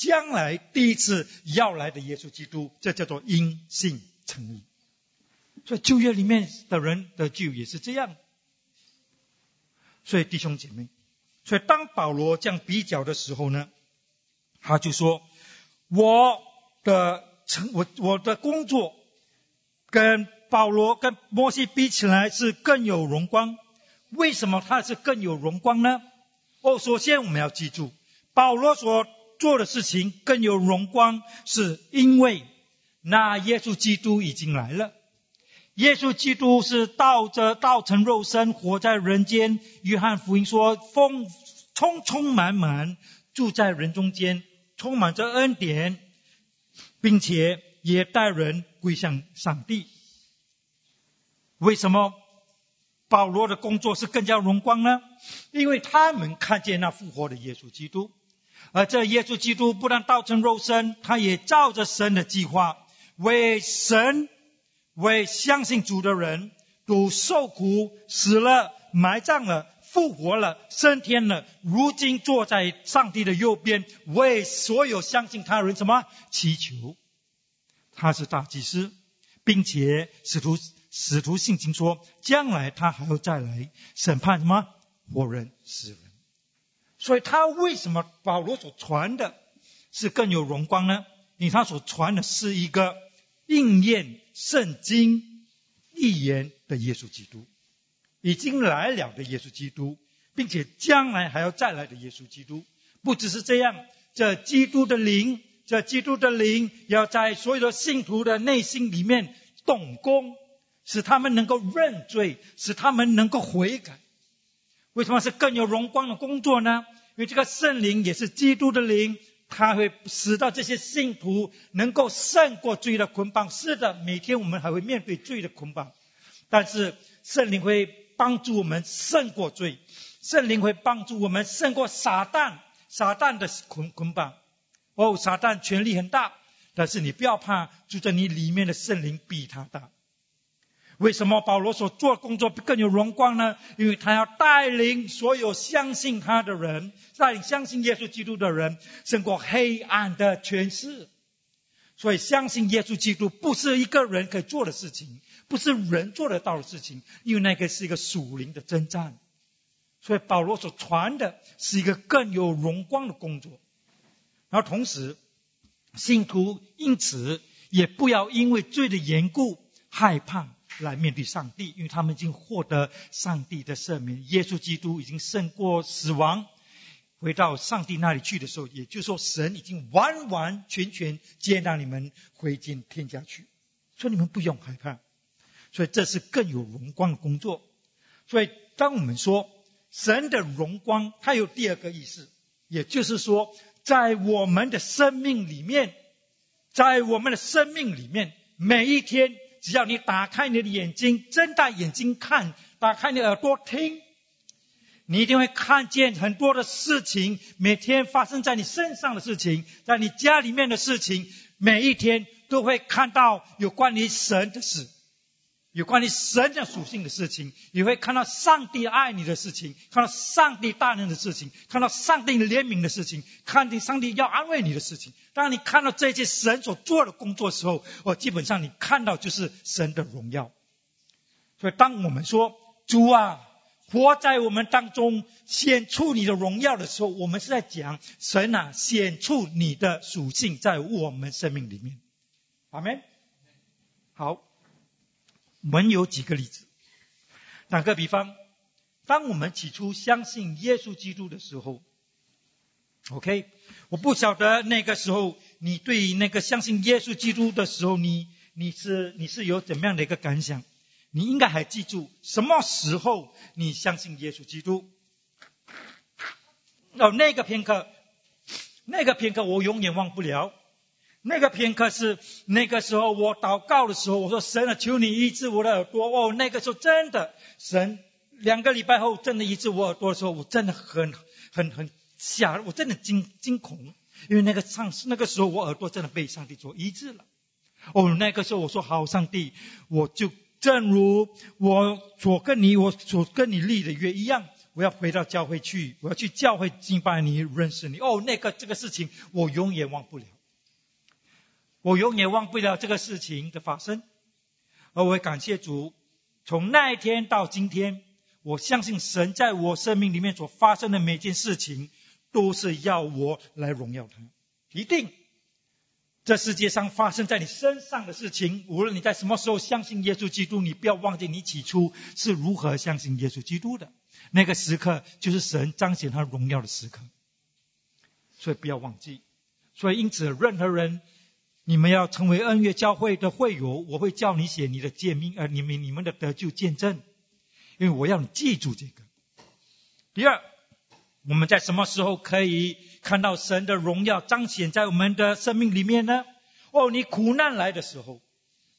将来第一次要来的耶稣基督，这叫做因信称义。所以旧约里面的人的救也是这样。所以弟兄姐妹，所以当保罗这样比较的时候呢，他就说我的工作跟保罗跟摩西比起来是更有荣光。为什么他是更有荣光呢？首先我们要记住，保罗所做的事情更有荣光，是因为那耶稣基督已经来了。耶稣基督是道成肉身活在人间，约翰福音说充满住在人中间，充满着恩典，并且也带人归向上帝。为什么保罗的工作是更加荣光呢？因为他们看见那复活的耶稣基督，而这耶稣基督不但道成肉身，他也照着神的计划，为相信主的人都受苦死了埋葬了复活了升天了，如今坐在上帝的右边，为所有相信他的人什么祈求。他是大祭司，并且使徒信经说将来他还要再来审判什么活人死人。所以他为什么保罗所传的是更有荣光呢？因为他所传的是一个应验圣经预言的耶稣基督，已经来了的耶稣基督，并且将来还要再来的耶稣基督。不只是这样，这基督的灵要在所有的信徒的内心里面动工，使他们能够认罪，使他们能够悔改。为什么是更有荣光的工作呢？因为这个圣灵也是基督的灵，它会使到这些信徒能够胜过罪的捆绑。是的，每天我们还会面对罪的捆绑，但是圣灵会帮助我们胜过罪，圣灵会帮助我们胜过撒旦的捆绑。撒旦权力很大，但是你不要怕，住在你里面的圣灵比他大。为什么保罗所做的工作更有荣光呢？因为他要带领所有相信他的人，带领相信耶稣基督的人胜过黑暗的权势。所以相信耶稣基督不是一个人可以做的事情，不是人做得到的事情，因为那个是一个属灵的征战。所以保罗所传的是一个更有荣光的工作。然后同时信徒因此也不要因为罪的缘故害怕来面对上帝，因为他们已经获得上帝的赦免。耶稣基督已经胜过死亡，回到上帝那里去的时候，也就是说神已经完完全全接纳你们回进天家去，所以你们不用害怕。所以这是更有荣光的工作。所以当我们说神的荣光，它有第二个意思，也就是说在我们的生命里面，每一天只要你打开你的眼睛，睁大眼睛看，打开你的耳朵听，你一定会看见很多的事情，每天发生在你身上的事情，在你家里面的事情，每一天都会看到有关于神的事，有关于神的属性的事情，你会看到上帝爱你的事情，看到上帝大能的事情，看到上帝怜悯的事情，看到上帝要安慰你的事情。当你看到这些神所做的工作的时候，基本上你看到就是神的荣耀。所以当我们说主啊，活在我们当中，显出你的荣耀的时候，我们是在讲神啊，显出你的属性在我们生命里面。阿们。好，我们有几个例子。打个比方，当我们起初相信耶稣基督的时候 OK， 我不晓得那个时候你对那个相信耶稣基督的时候，你是有怎么样的一个感想？你应该还记住什么时候你相信耶稣基督。那个片刻我永远忘不了。那个片刻是那个时候我祷告的时候，我说神啊，求你医治我的耳朵。那个时候真的神2个礼拜后真的医治我耳朵的时候，我真的很吓，我真的惊恐，因为那个时候我耳朵真的被上帝所医治了。那个时候我说好，上帝，我就正如我所跟你立的约一样， 我要回到教会去，我要去教会敬拜你，认识你。这个事情我永远忘不了，我永远忘不了这个事情的发生。而我也感谢主，从那一天到今天，我相信神在我生命里面所发生的每件事情，都是要我来荣耀他。一定这世界上发生在你身上的事情，无论你在什么时候相信耶稣基督，你不要忘记你起初是如何相信耶稣基督的。那个时刻就是神彰显他荣耀的时刻，所以不要忘记。所以因此任何人，你们要成为恩约教会的会友，我会叫你写你的诫命，你们的得救见证，因为我要你记住这个。第二，我们在什么时候可以看到神的荣耀彰显在我们的生命里面呢？你苦难来的时候，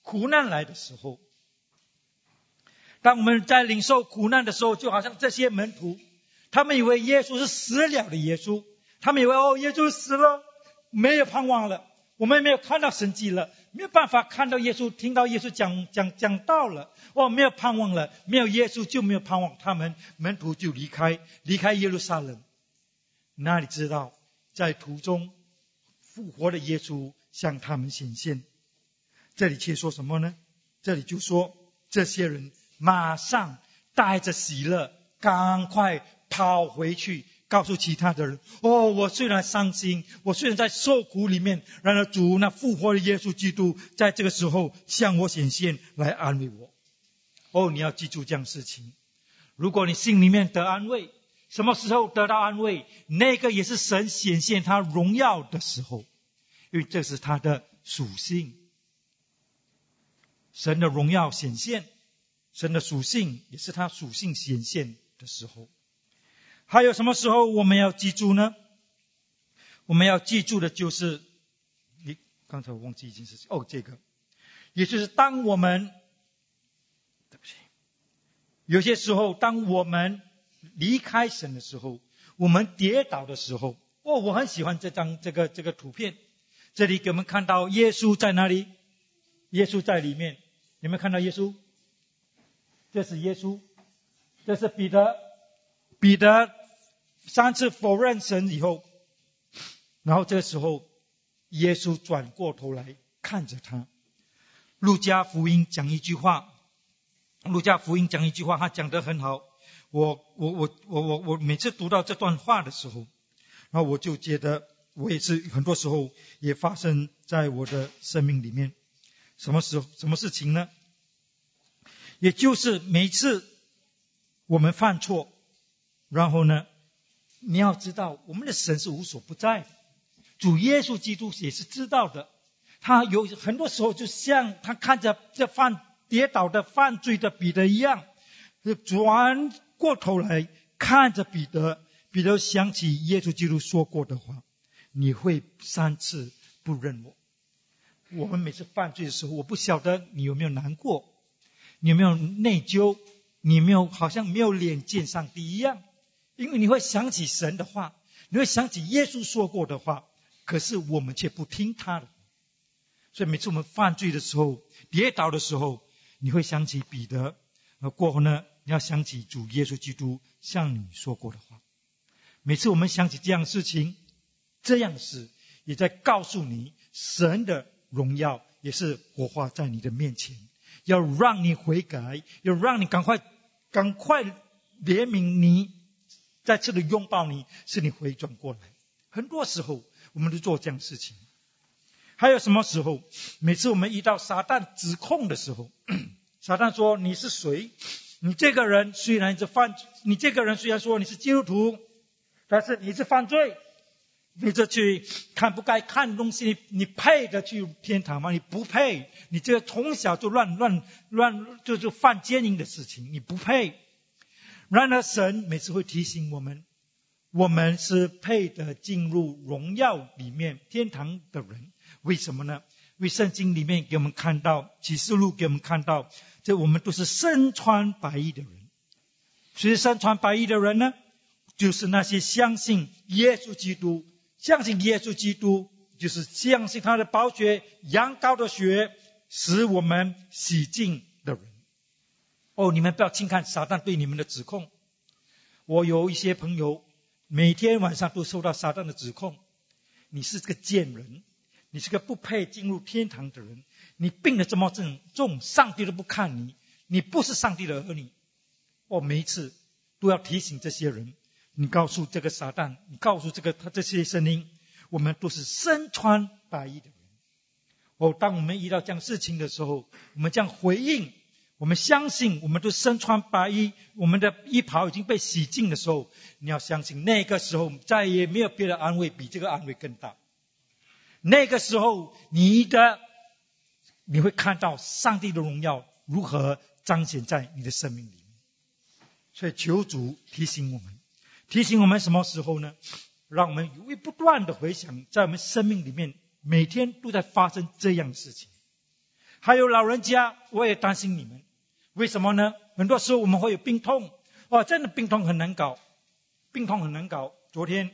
当我们在领受苦难的时候，就好像这些门徒，他们以为耶稣是死了的耶稣，他们以为耶稣死了，没有盼望了，我们没有看到神迹了，没有办法看到耶稣，听到耶稣讲道了，没有盼望了，没有耶稣就没有盼望，他们门徒就离开耶路撒冷。那你知道在途中复活的耶稣向他们显现。这里却说什么呢？这里就说这些人马上带着喜乐赶快跑回去告诉其他的人，我虽然伤心，我虽然在受苦里面，然而主那复活的耶稣基督在这个时候向我显现来安慰我。你要记住这样事情。如果你心里面得安慰，什么时候得到安慰？那个也是神显现他荣耀的时候，因为这是他的属性。神的荣耀显现，神的属性也是他属性显现的时候。还有什么时候我们要记住呢？我们要记住的就是刚才我忘记一件事情，这个也就是当我们有些时候当我们离开神的时候，我们跌倒的时候，我很喜欢这张这个图片。这里给我们看到耶稣在哪里？耶稣在里面，有没有看到耶稣？这是耶稣，这是彼得3次否认神以后，然后这个时候耶稣转过头来看着他。路加福音讲一句话，他讲得很好。我每次读到这段话的时候，然后我就觉得我也是很多时候也发生在我的生命里面。什么事情呢？也就是每次我们犯错，然后呢，你要知道我们的神是无所不在的，主耶稣基督也是知道的。他有很多时候就像他看着这跌倒的犯罪的彼得一样，转过头来看着彼得想起耶稣基督说过的话，你会3次不认我。我们每次犯罪的时候，我不晓得你有没有难过，你有没有内疚，你有没有好像没有脸见上帝一样，因为你会想起神的话，你会想起耶稣说过的话，可是我们却不听他的。所以每次我们犯罪的时候，跌倒的时候，你会想起彼得，过后呢，你要想起主耶稣基督向你说过的话。每次我们想起这样的事情，这样的事也在告诉你，神的荣耀也是活化在你的面前，要让你悔改，要让你赶快怜悯你，再次的拥抱你，使你回转过来。很多时候我们都做这样的事情。还有什么时候？每次我们遇到撒旦指控的时候，撒旦说你是谁？你这个人虽然说你是基督徒，但是你是犯罪，你这去看不该看的东西，你配得去天堂吗？你不配。你这从小就乱就犯奸淫的事情，你不配。然而神每次会提醒我们是配得进入荣耀里面天堂的人。为什么呢？因为圣经里面给我们看到，启示录给我们看到，这我们都是身穿白衣的人。所以身穿白衣的人呢，就是那些相信耶稣基督就是相信他的宝血，羊羔的血使我们洗净的人。你们不要轻看撒旦对你们的指控。 我有一些朋友每天晚上都受到撒旦的指控，你是个贱人，你是个不配进入天堂的人，你病得这么重，上帝都不看你，你不是上帝的儿女。我每一次都要提醒这些人，你告诉这个撒旦，你告诉这些声音，我们都是身穿白衣的人。当我们遇到这样事情的时候，我们这样回应，我们相信我们都身穿白衣，我们的衣袍已经被洗净的时候，你要相信那个时候再也没有别的安慰比这个安慰更大。那个时候你会看到上帝的荣耀如何彰显在你的生命里面。所以求主提醒我们什么时候呢？让我们不断的回想，在我们生命里面每天都在发生这样的事情。还有老人家，我也担心你们。为什么呢？很多时候我们会有病痛，真的病痛很难搞。昨天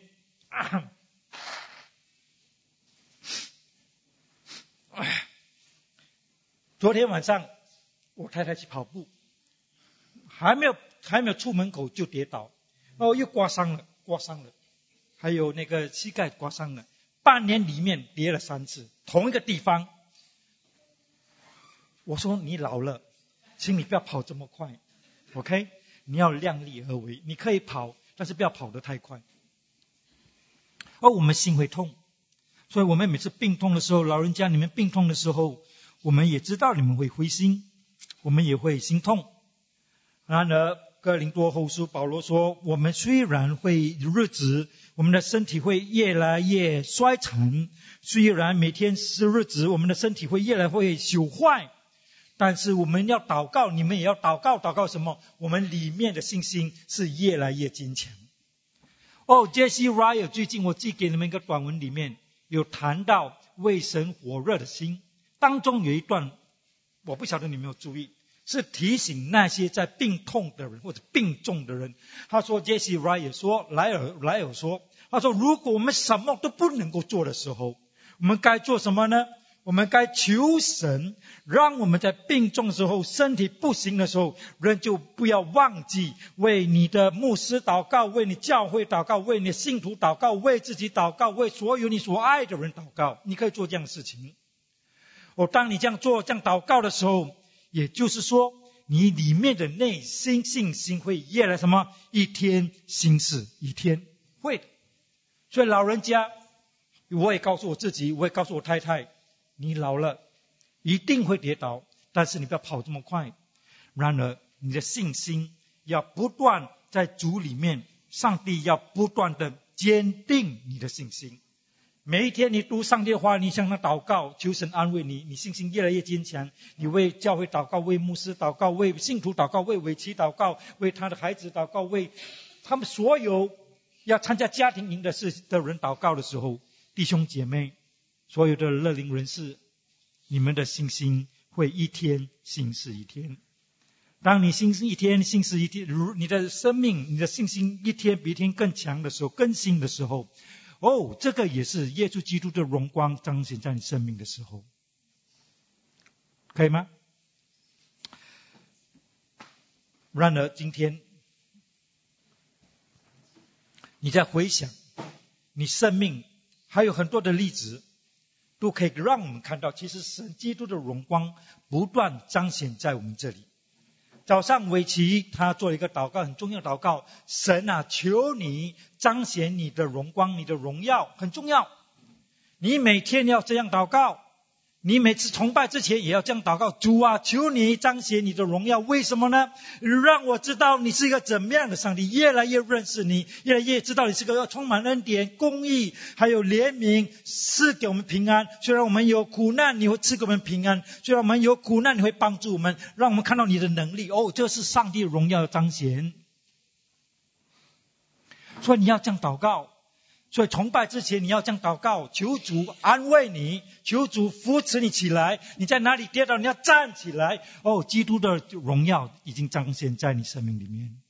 晚上我太太去跑步，还没有出门口就跌倒，又刮伤了，还有那个膝盖刮伤了，半年里面跌了3次，同一个地方。我说你老了，请你不要跑这么快 ，OK？ 你要量力而为，你可以跑，但是不要跑得太快。我们心会痛，所以我们每次病痛的时候，老人家你们病痛的时候，我们也知道你们会灰心，我们也会心痛。然而哥林多后书保罗说，我们虽然会日子，我们的身体会越来越衰残，虽然每天是日子，我们的身体会越来越朽坏，但是我们要祷告，你们也要祷告什么？我们里面的信心是越来越坚强。J.C. Ryle 最近我寄给你们一个短文，里面有谈到为神火热的心，当中有一段我不晓得你们有没有注意，是提醒那些在病痛的人或者病重的人。他说 J.C. Ryle 说，莱尔说，他说如果我们什么都不能够做的时候，我们该做什么呢？我们该求神，让我们在病重的时候，身体不行的时候，人就不要忘记为你的牧师祷告，为你教会祷告，为你的信徒祷告，为自己祷告，为所有你所爱的人祷告。你可以做这样的事情。当你这样做，这样祷告的时候，也就是说你里面的内心信心会越来什么？一天新事一天，会的。所以老人家，我也告诉我自己，我也告诉我太太，你老了一定会跌倒，但是你不要跑这么快。然而你的信心要不断在主里面，上帝要不断的坚定你的信心。每一天你读上帝的话，你向他祷告，求神安慰你，你信心越来越坚强。你为教会祷告，为牧师祷告，为信徒祷告，为尾期祷告，为他的孩子祷告，为他们所有要参加家庭营的人祷告的时候，弟兄姐妹，所有的乐龄人士，你们的信心会一天新似一天。当你信心一天新似一天，如你的生命，你的信心一天比一天更强的时候，更新的时候，这个也是耶稣基督的荣光彰显在你生命的时候，可以吗？然而今天你在回想你生命，还有很多的例子都可以让我们看到，其实神基督的荣光不断彰显在我们这里。早上伟奇他做了一个祷告，很重要的祷告，神啊，求你彰显你的荣光，你的荣耀很重要。你每天要这样祷告，你每次崇拜之前也要这样祷告，主啊，求你彰显你的荣耀。为什么呢？让我知道你是一个怎么样的上帝，越来越认识你，越来越知道你是个充满恩典、公义还有怜悯，赐给我们平安。虽然我们有苦难，你会赐给我们平安，虽然我们有苦难，你会帮助我们，让我们看到你的能力。这是上帝荣耀的彰显。所以你要这样祷告，所以崇拜之前你要这样祷告，求主安慰你，求主扶持你起来，你在哪里跌倒你要站起来。基督的荣耀已经彰显在你生命里面。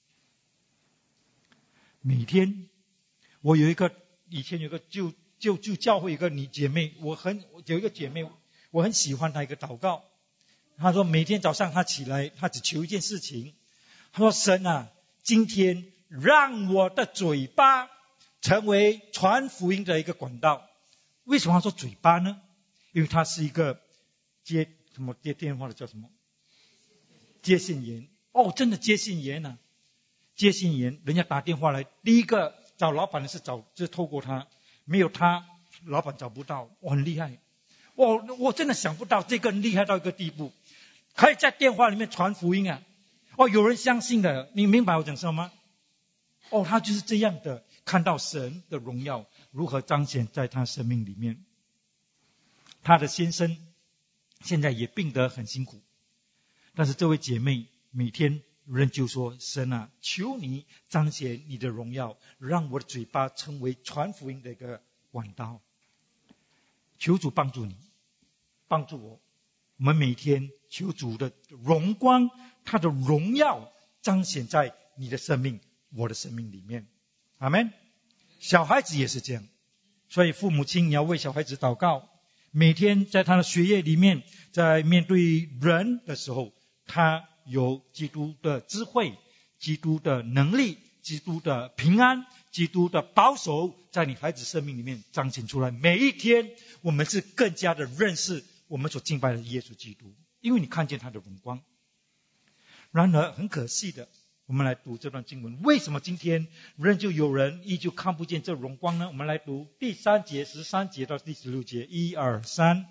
每天我以前有一个就教会一个女姐妹，有一个姐妹我很喜欢她一个祷告。她说每天早上她起来，她只求一件事情，她说神啊，今天让我的嘴巴成为传福音的一个管道。为什么要说嘴巴呢？因为它是一个接电话的叫什么？接线员。真的接线员啊！接线员，人家打电话来，第一个找老板的就是透过他，没有他，老板找不到。很厉害。我真的想不到这个人厉害到一个地步，可以在电话里面传福音啊！有人相信的，你明白我讲什么吗？他就是这样的，看到神的荣耀如何彰显在他生命里面。他的先生现在也病得很辛苦，但是这位姐妹每天仍旧说：神啊，求你彰显你的荣耀，让我的嘴巴成为传福音的一个管道。求主帮助你，帮助我，我们每天求主的荣光，他的荣耀彰显在你的生命，我的生命里面。阿们。小孩子也是这样，所以父母亲你要为小孩子祷告，每天在他的学业里面，在面对人的时候，他有基督的智慧，基督的能力，基督的平安，基督的保守，在你孩子生命里面彰显出来。每一天我们是更加的认识我们所敬拜的耶稣基督，因为你看见他的荣光。然而很可惜的，我们来读这段经文，为什么今天仍旧有人依旧看不见这荣光呢？我们来读第3节13节到第16节，1、2、3。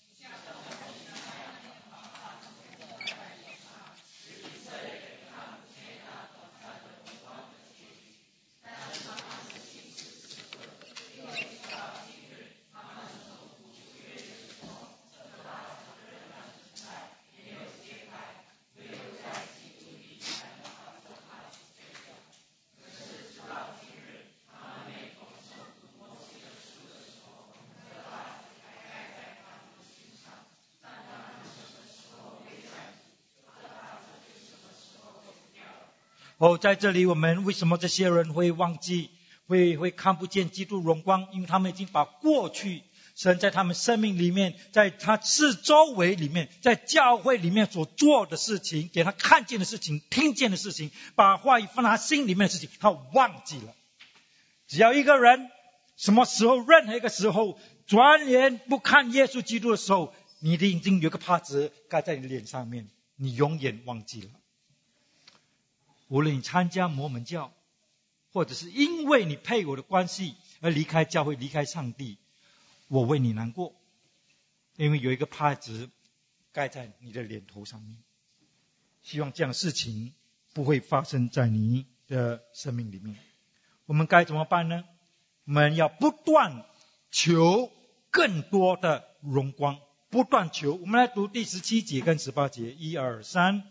在这里我们为什么这些人会忘记，会看不见基督荣光？因为他们已经把过去神在他们生命里面，在他四周围里面，在教会里面所做的事情，给他看见的事情，听见的事情，把话语放在他心里面的事情，他忘记了。只要一个人什么时候，任何一个时候转眼不看耶稣基督的时候，你的已经有个帕子盖在你的脸上面，你永远忘记了。无论你参加摩门教，或者是因为你配偶的关系而离开教会，离开上帝，我为你难过，因为有一个帕子盖在你的脸头上面。希望这样的事情不会发生在你的生命里面。我们该怎么办呢？我们要不断求更多的荣光，不断求。我们来读第17节跟18节，1、2、3。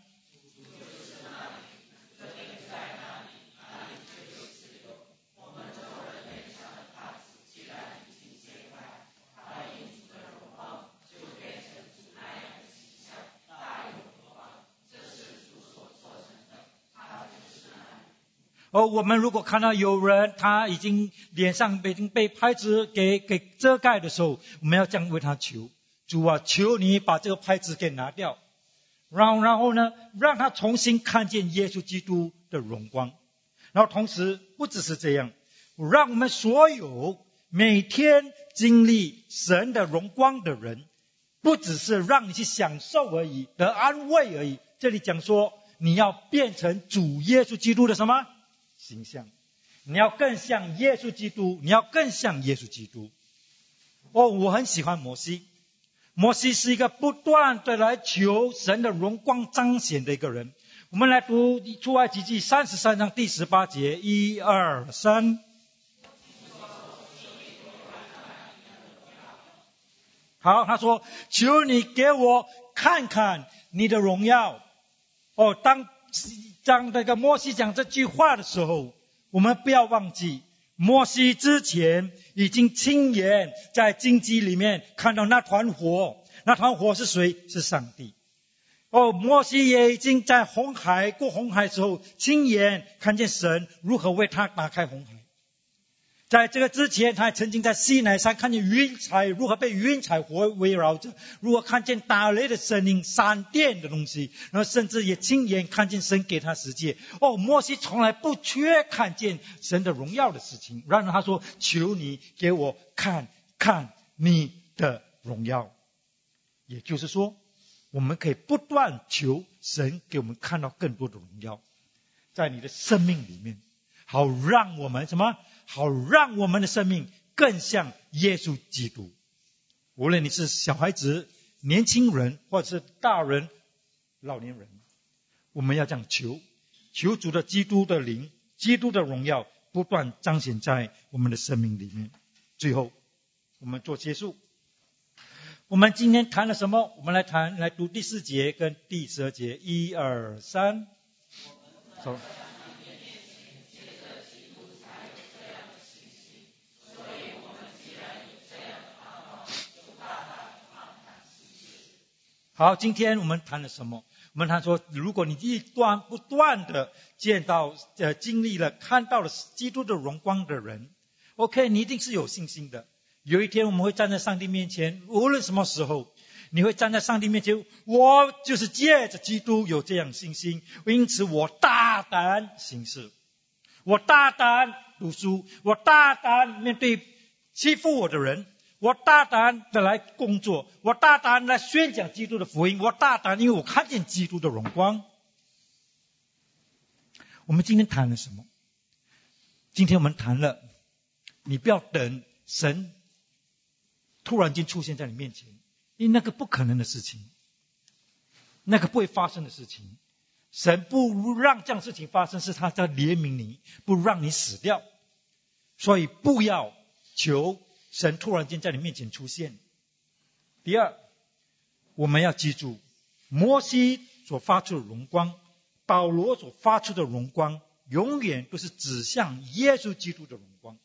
我们如果看到有人他已经脸上已经被拍子给遮盖的时候，我们要这样为他求：主啊，求你把这个拍子给拿掉，然后呢，让他重新看见耶稣基督的荣光。然后同时不只是这样，让我们所有每天经历神的荣光的人，不只是让你去享受而已，得安慰而已。这里讲说你要变成主耶稣基督的什么形象，你要更像耶稣基督，你要更像耶稣基督。我很喜欢摩西，摩西是一个不断的来求神的荣光彰显的一个人。我们来读出埃及记33章第18节，1、2、3。好，他说：求你给我看看你的荣耀。当这个摩西讲这句话的时候，我们不要忘记，摩西之前已经亲眼在荆棘里面看到那团火，那团火是谁？是上帝。摩西也已经在过红海的时候，亲眼看见神如何为他打开红海。 在这个之前，他还曾经在西乃山看见云彩如何被云彩围绕着，如何看见打雷的声音、闪电的东西，然后甚至也亲眼看见神给他世界。摩西从来不缺看见神的荣耀的事情，然后他说：求你给我看看你的荣耀。也就是说，我们可以不断求神给我们看到更多的荣耀，在你的生命里面，好让我们好让我们的生命更像耶稣基督。无论你是小孩子、年轻人，或者是大人、老年人，我们要这样求主的基督的灵、基督的荣耀不断彰显在我们的生命里面。最后我们做结束。我们今天谈了什么？我们来读第4节跟第12节。1、2、3，走。好，今天我们谈了什么？我们谈说，如果你不断的经历了、看到了基督的荣光的人 ，OK， 你一定是有信心的。有一天我们会站在上帝面前，无论什么时候，你会站在上帝面前。我就是借着基督有这样信心，因此我大胆行事，我大胆读书，我大胆面对欺负我的人。我大胆的来工作，我大胆来宣讲基督的福音，我大胆，因为我看见基督的荣光。我们今天谈了什么？今天我们谈了，你不要等神突然间出现在你面前，因为那个不可能的事情，那个不会发生的事情。神不让这样的事情发生，是他在怜悯你，不让你死掉。所以不要求神突然间在你面前出现。第二，我们要记住，摩西所发出的荣光，保罗所发出的荣光，永远都是指向耶稣基督的荣光。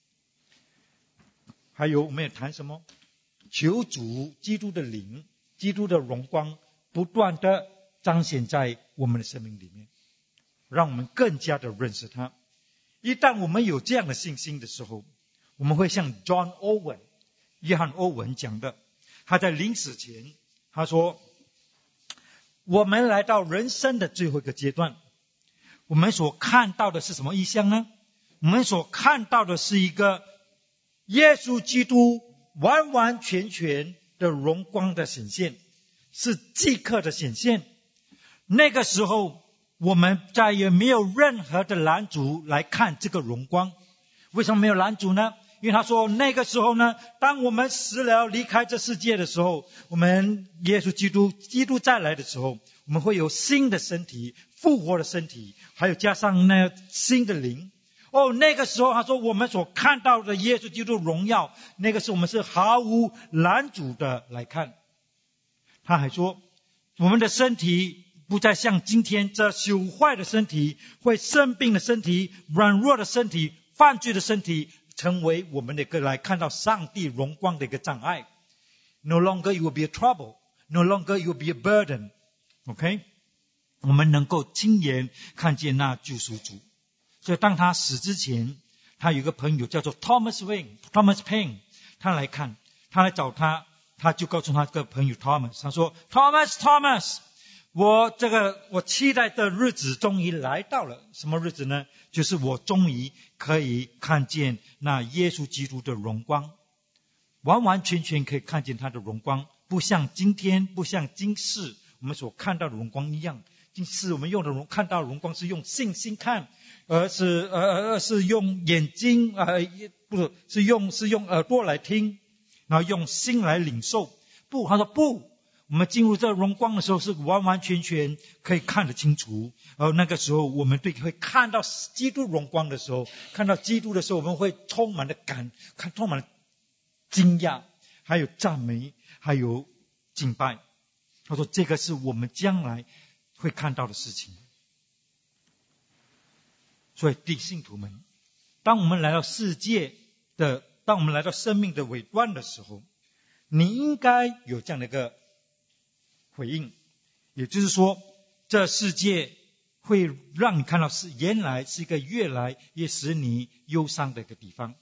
还有我们也谈什么？求主基督的灵、基督的荣光不断的彰显在我们的生命里面，让我们更加的认识他。一旦我们有这样的信心的时候，我们会像约翰欧文讲的，他在临死前他说，我们来到人生的最后一个阶段，我们所看到的是什么意象呢？我们所看到的是一个耶稣基督完完全全的荣光的显现，是即刻的显现。那个时候我们再也没有任何的拦阻来看这个荣光。为什么没有拦阻呢？因为他说那个时候呢，当我们死了离开这世界的时候，我们耶稣基督再来的时候，我们会有新的身体、复活的身体，还有加上那新的灵。那个时候他说我们所看到的耶稣基督荣耀，那个时候我们是毫无拦阻的来看。他还说我们的身体不再像今天这朽坏的身体、会生病的身体、软弱的身体、犯罪的身体成为我们的一个来看到上帝荣光的一个障碍。 No longer it will be a trouble, no longer it will be a burden. OK， 我们能够亲眼看见那救赎主。所以当他死之前，他有一个朋友叫做 Thomas Paine， 他来找他，他就告诉他这个朋友 Thomas， 他说 Thomas， 我期待的日子终于来到了。什么日子呢？就是我终于可以看见那耶稣基督的荣光，完完全全可以看见他的荣光，不像今天，不像今世我们所看到的荣光一样。今世我们看到的荣光是用信心看，而是用眼睛是用耳朵来听，然后用心来领受。不，他说不，我们进入这荣光的时候是完完全全可以看得清楚。而那个时候我们会看到基督荣光的时候，看到基督的时候，我们会充满了惊讶，还有赞美，还有敬拜。他说这个是我们将来会看到的事情。所以弟信徒们，当我们来到当我们来到生命的尾端的时候，你应该有这样的一个回应。也就是说，这世界会让你看到原来是一个越来越使你忧伤的一个地方。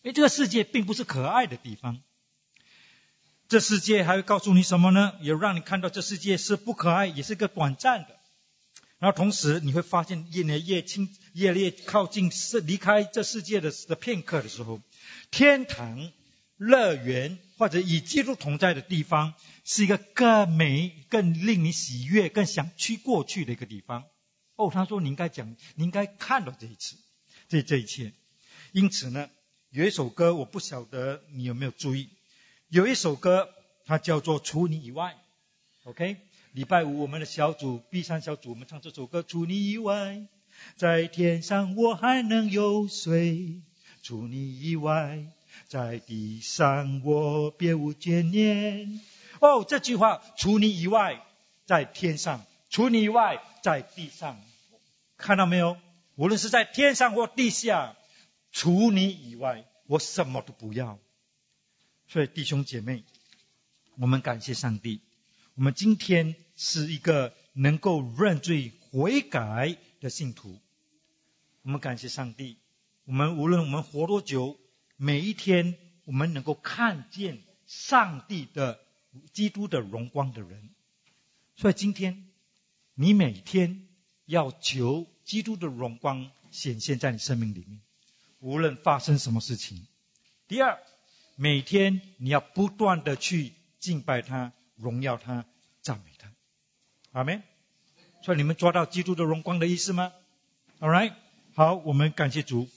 这个世界并不是可爱的地方。这世界还会告诉你什么呢？也让你看到这世界是不可爱，也是个短暂的。然后同时你会发现越靠近离开这世界的片刻的时候，天堂、乐园或者与基督同在的地方，是一个更美、更令你喜悦、更想去过去的一个地方。他说你应该看到这一切。因此呢，有一首歌我不晓得你有没有注意，有一首歌它叫做除你以外。 OK， 礼拜五我们的小组 B3 小组我们唱这首歌，除你以外在天上我还能有谁，除你以外在地上我别无眷恋。这句话，除你以外在天上，除你以外在地上，看到没有？无论是在天上或地下，除你以外我什么都不要。所以弟兄姐妹，我们感谢上帝，我们今天是一个能够认罪悔改的信徒。我们感谢上帝，无论我们活多久，每一天我们能够看见上帝的基督的荣光的人。所以今天你每天要求基督的荣光显现在你生命里面，无论发生什么事情。第二，每天你要不断的去敬拜他，荣耀他，赞美他。阿们。所以你们抓到基督的荣光的意思吗？ Alright， 好，我们感谢主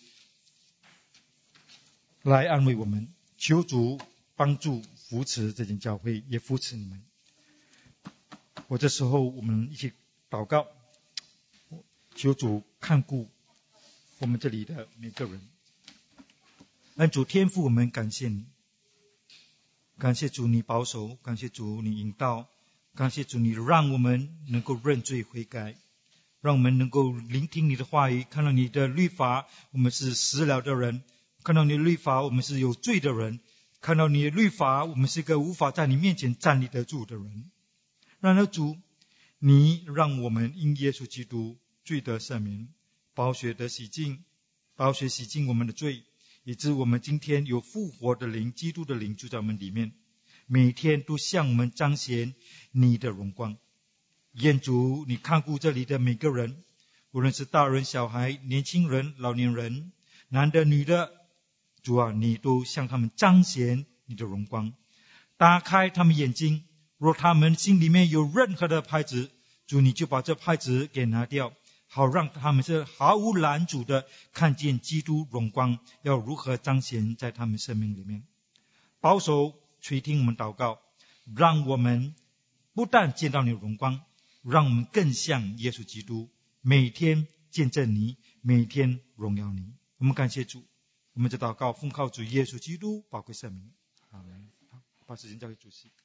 来安慰我们，求主帮助扶持这间教会，也扶持你们。这时候我们一起祷告，求主看顾我们这里的每个人。主天父，我们感谢你，感谢主你保守，感谢主你引导，感谢主你让我们能够认罪悔改，让我们能够聆听你的话语，看到你的律法我们是死了的人，看到你的律法我们是有罪的人，看到你的律法我们是一个无法在你面前站立得住的人。然而主，你让我们因耶稣基督罪得赦免，宝血得洗净，宝血洗净我们的罪，以致我们今天有复活的灵，基督的灵住在我们里面，每天都向我们彰显你的荣光。愿主你看顾这里的每个人，无论是大人小孩，年轻人老年人，男的女的，主啊，你都向他们彰显你的荣光，打开他们眼睛，若他们心里面有任何的拍子，主你就把这拍子给拿掉，好让他们是毫无拦阻的看见基督荣光要如何彰显在他们生命里面。保守垂听我们祷告，让我们不但见到你的荣光，让我们更像耶稣基督，每天见证你，每天荣耀你。我们感谢主，我们这祷告奉靠主耶稣基督宝贵圣名，阿们。把时间交给主席。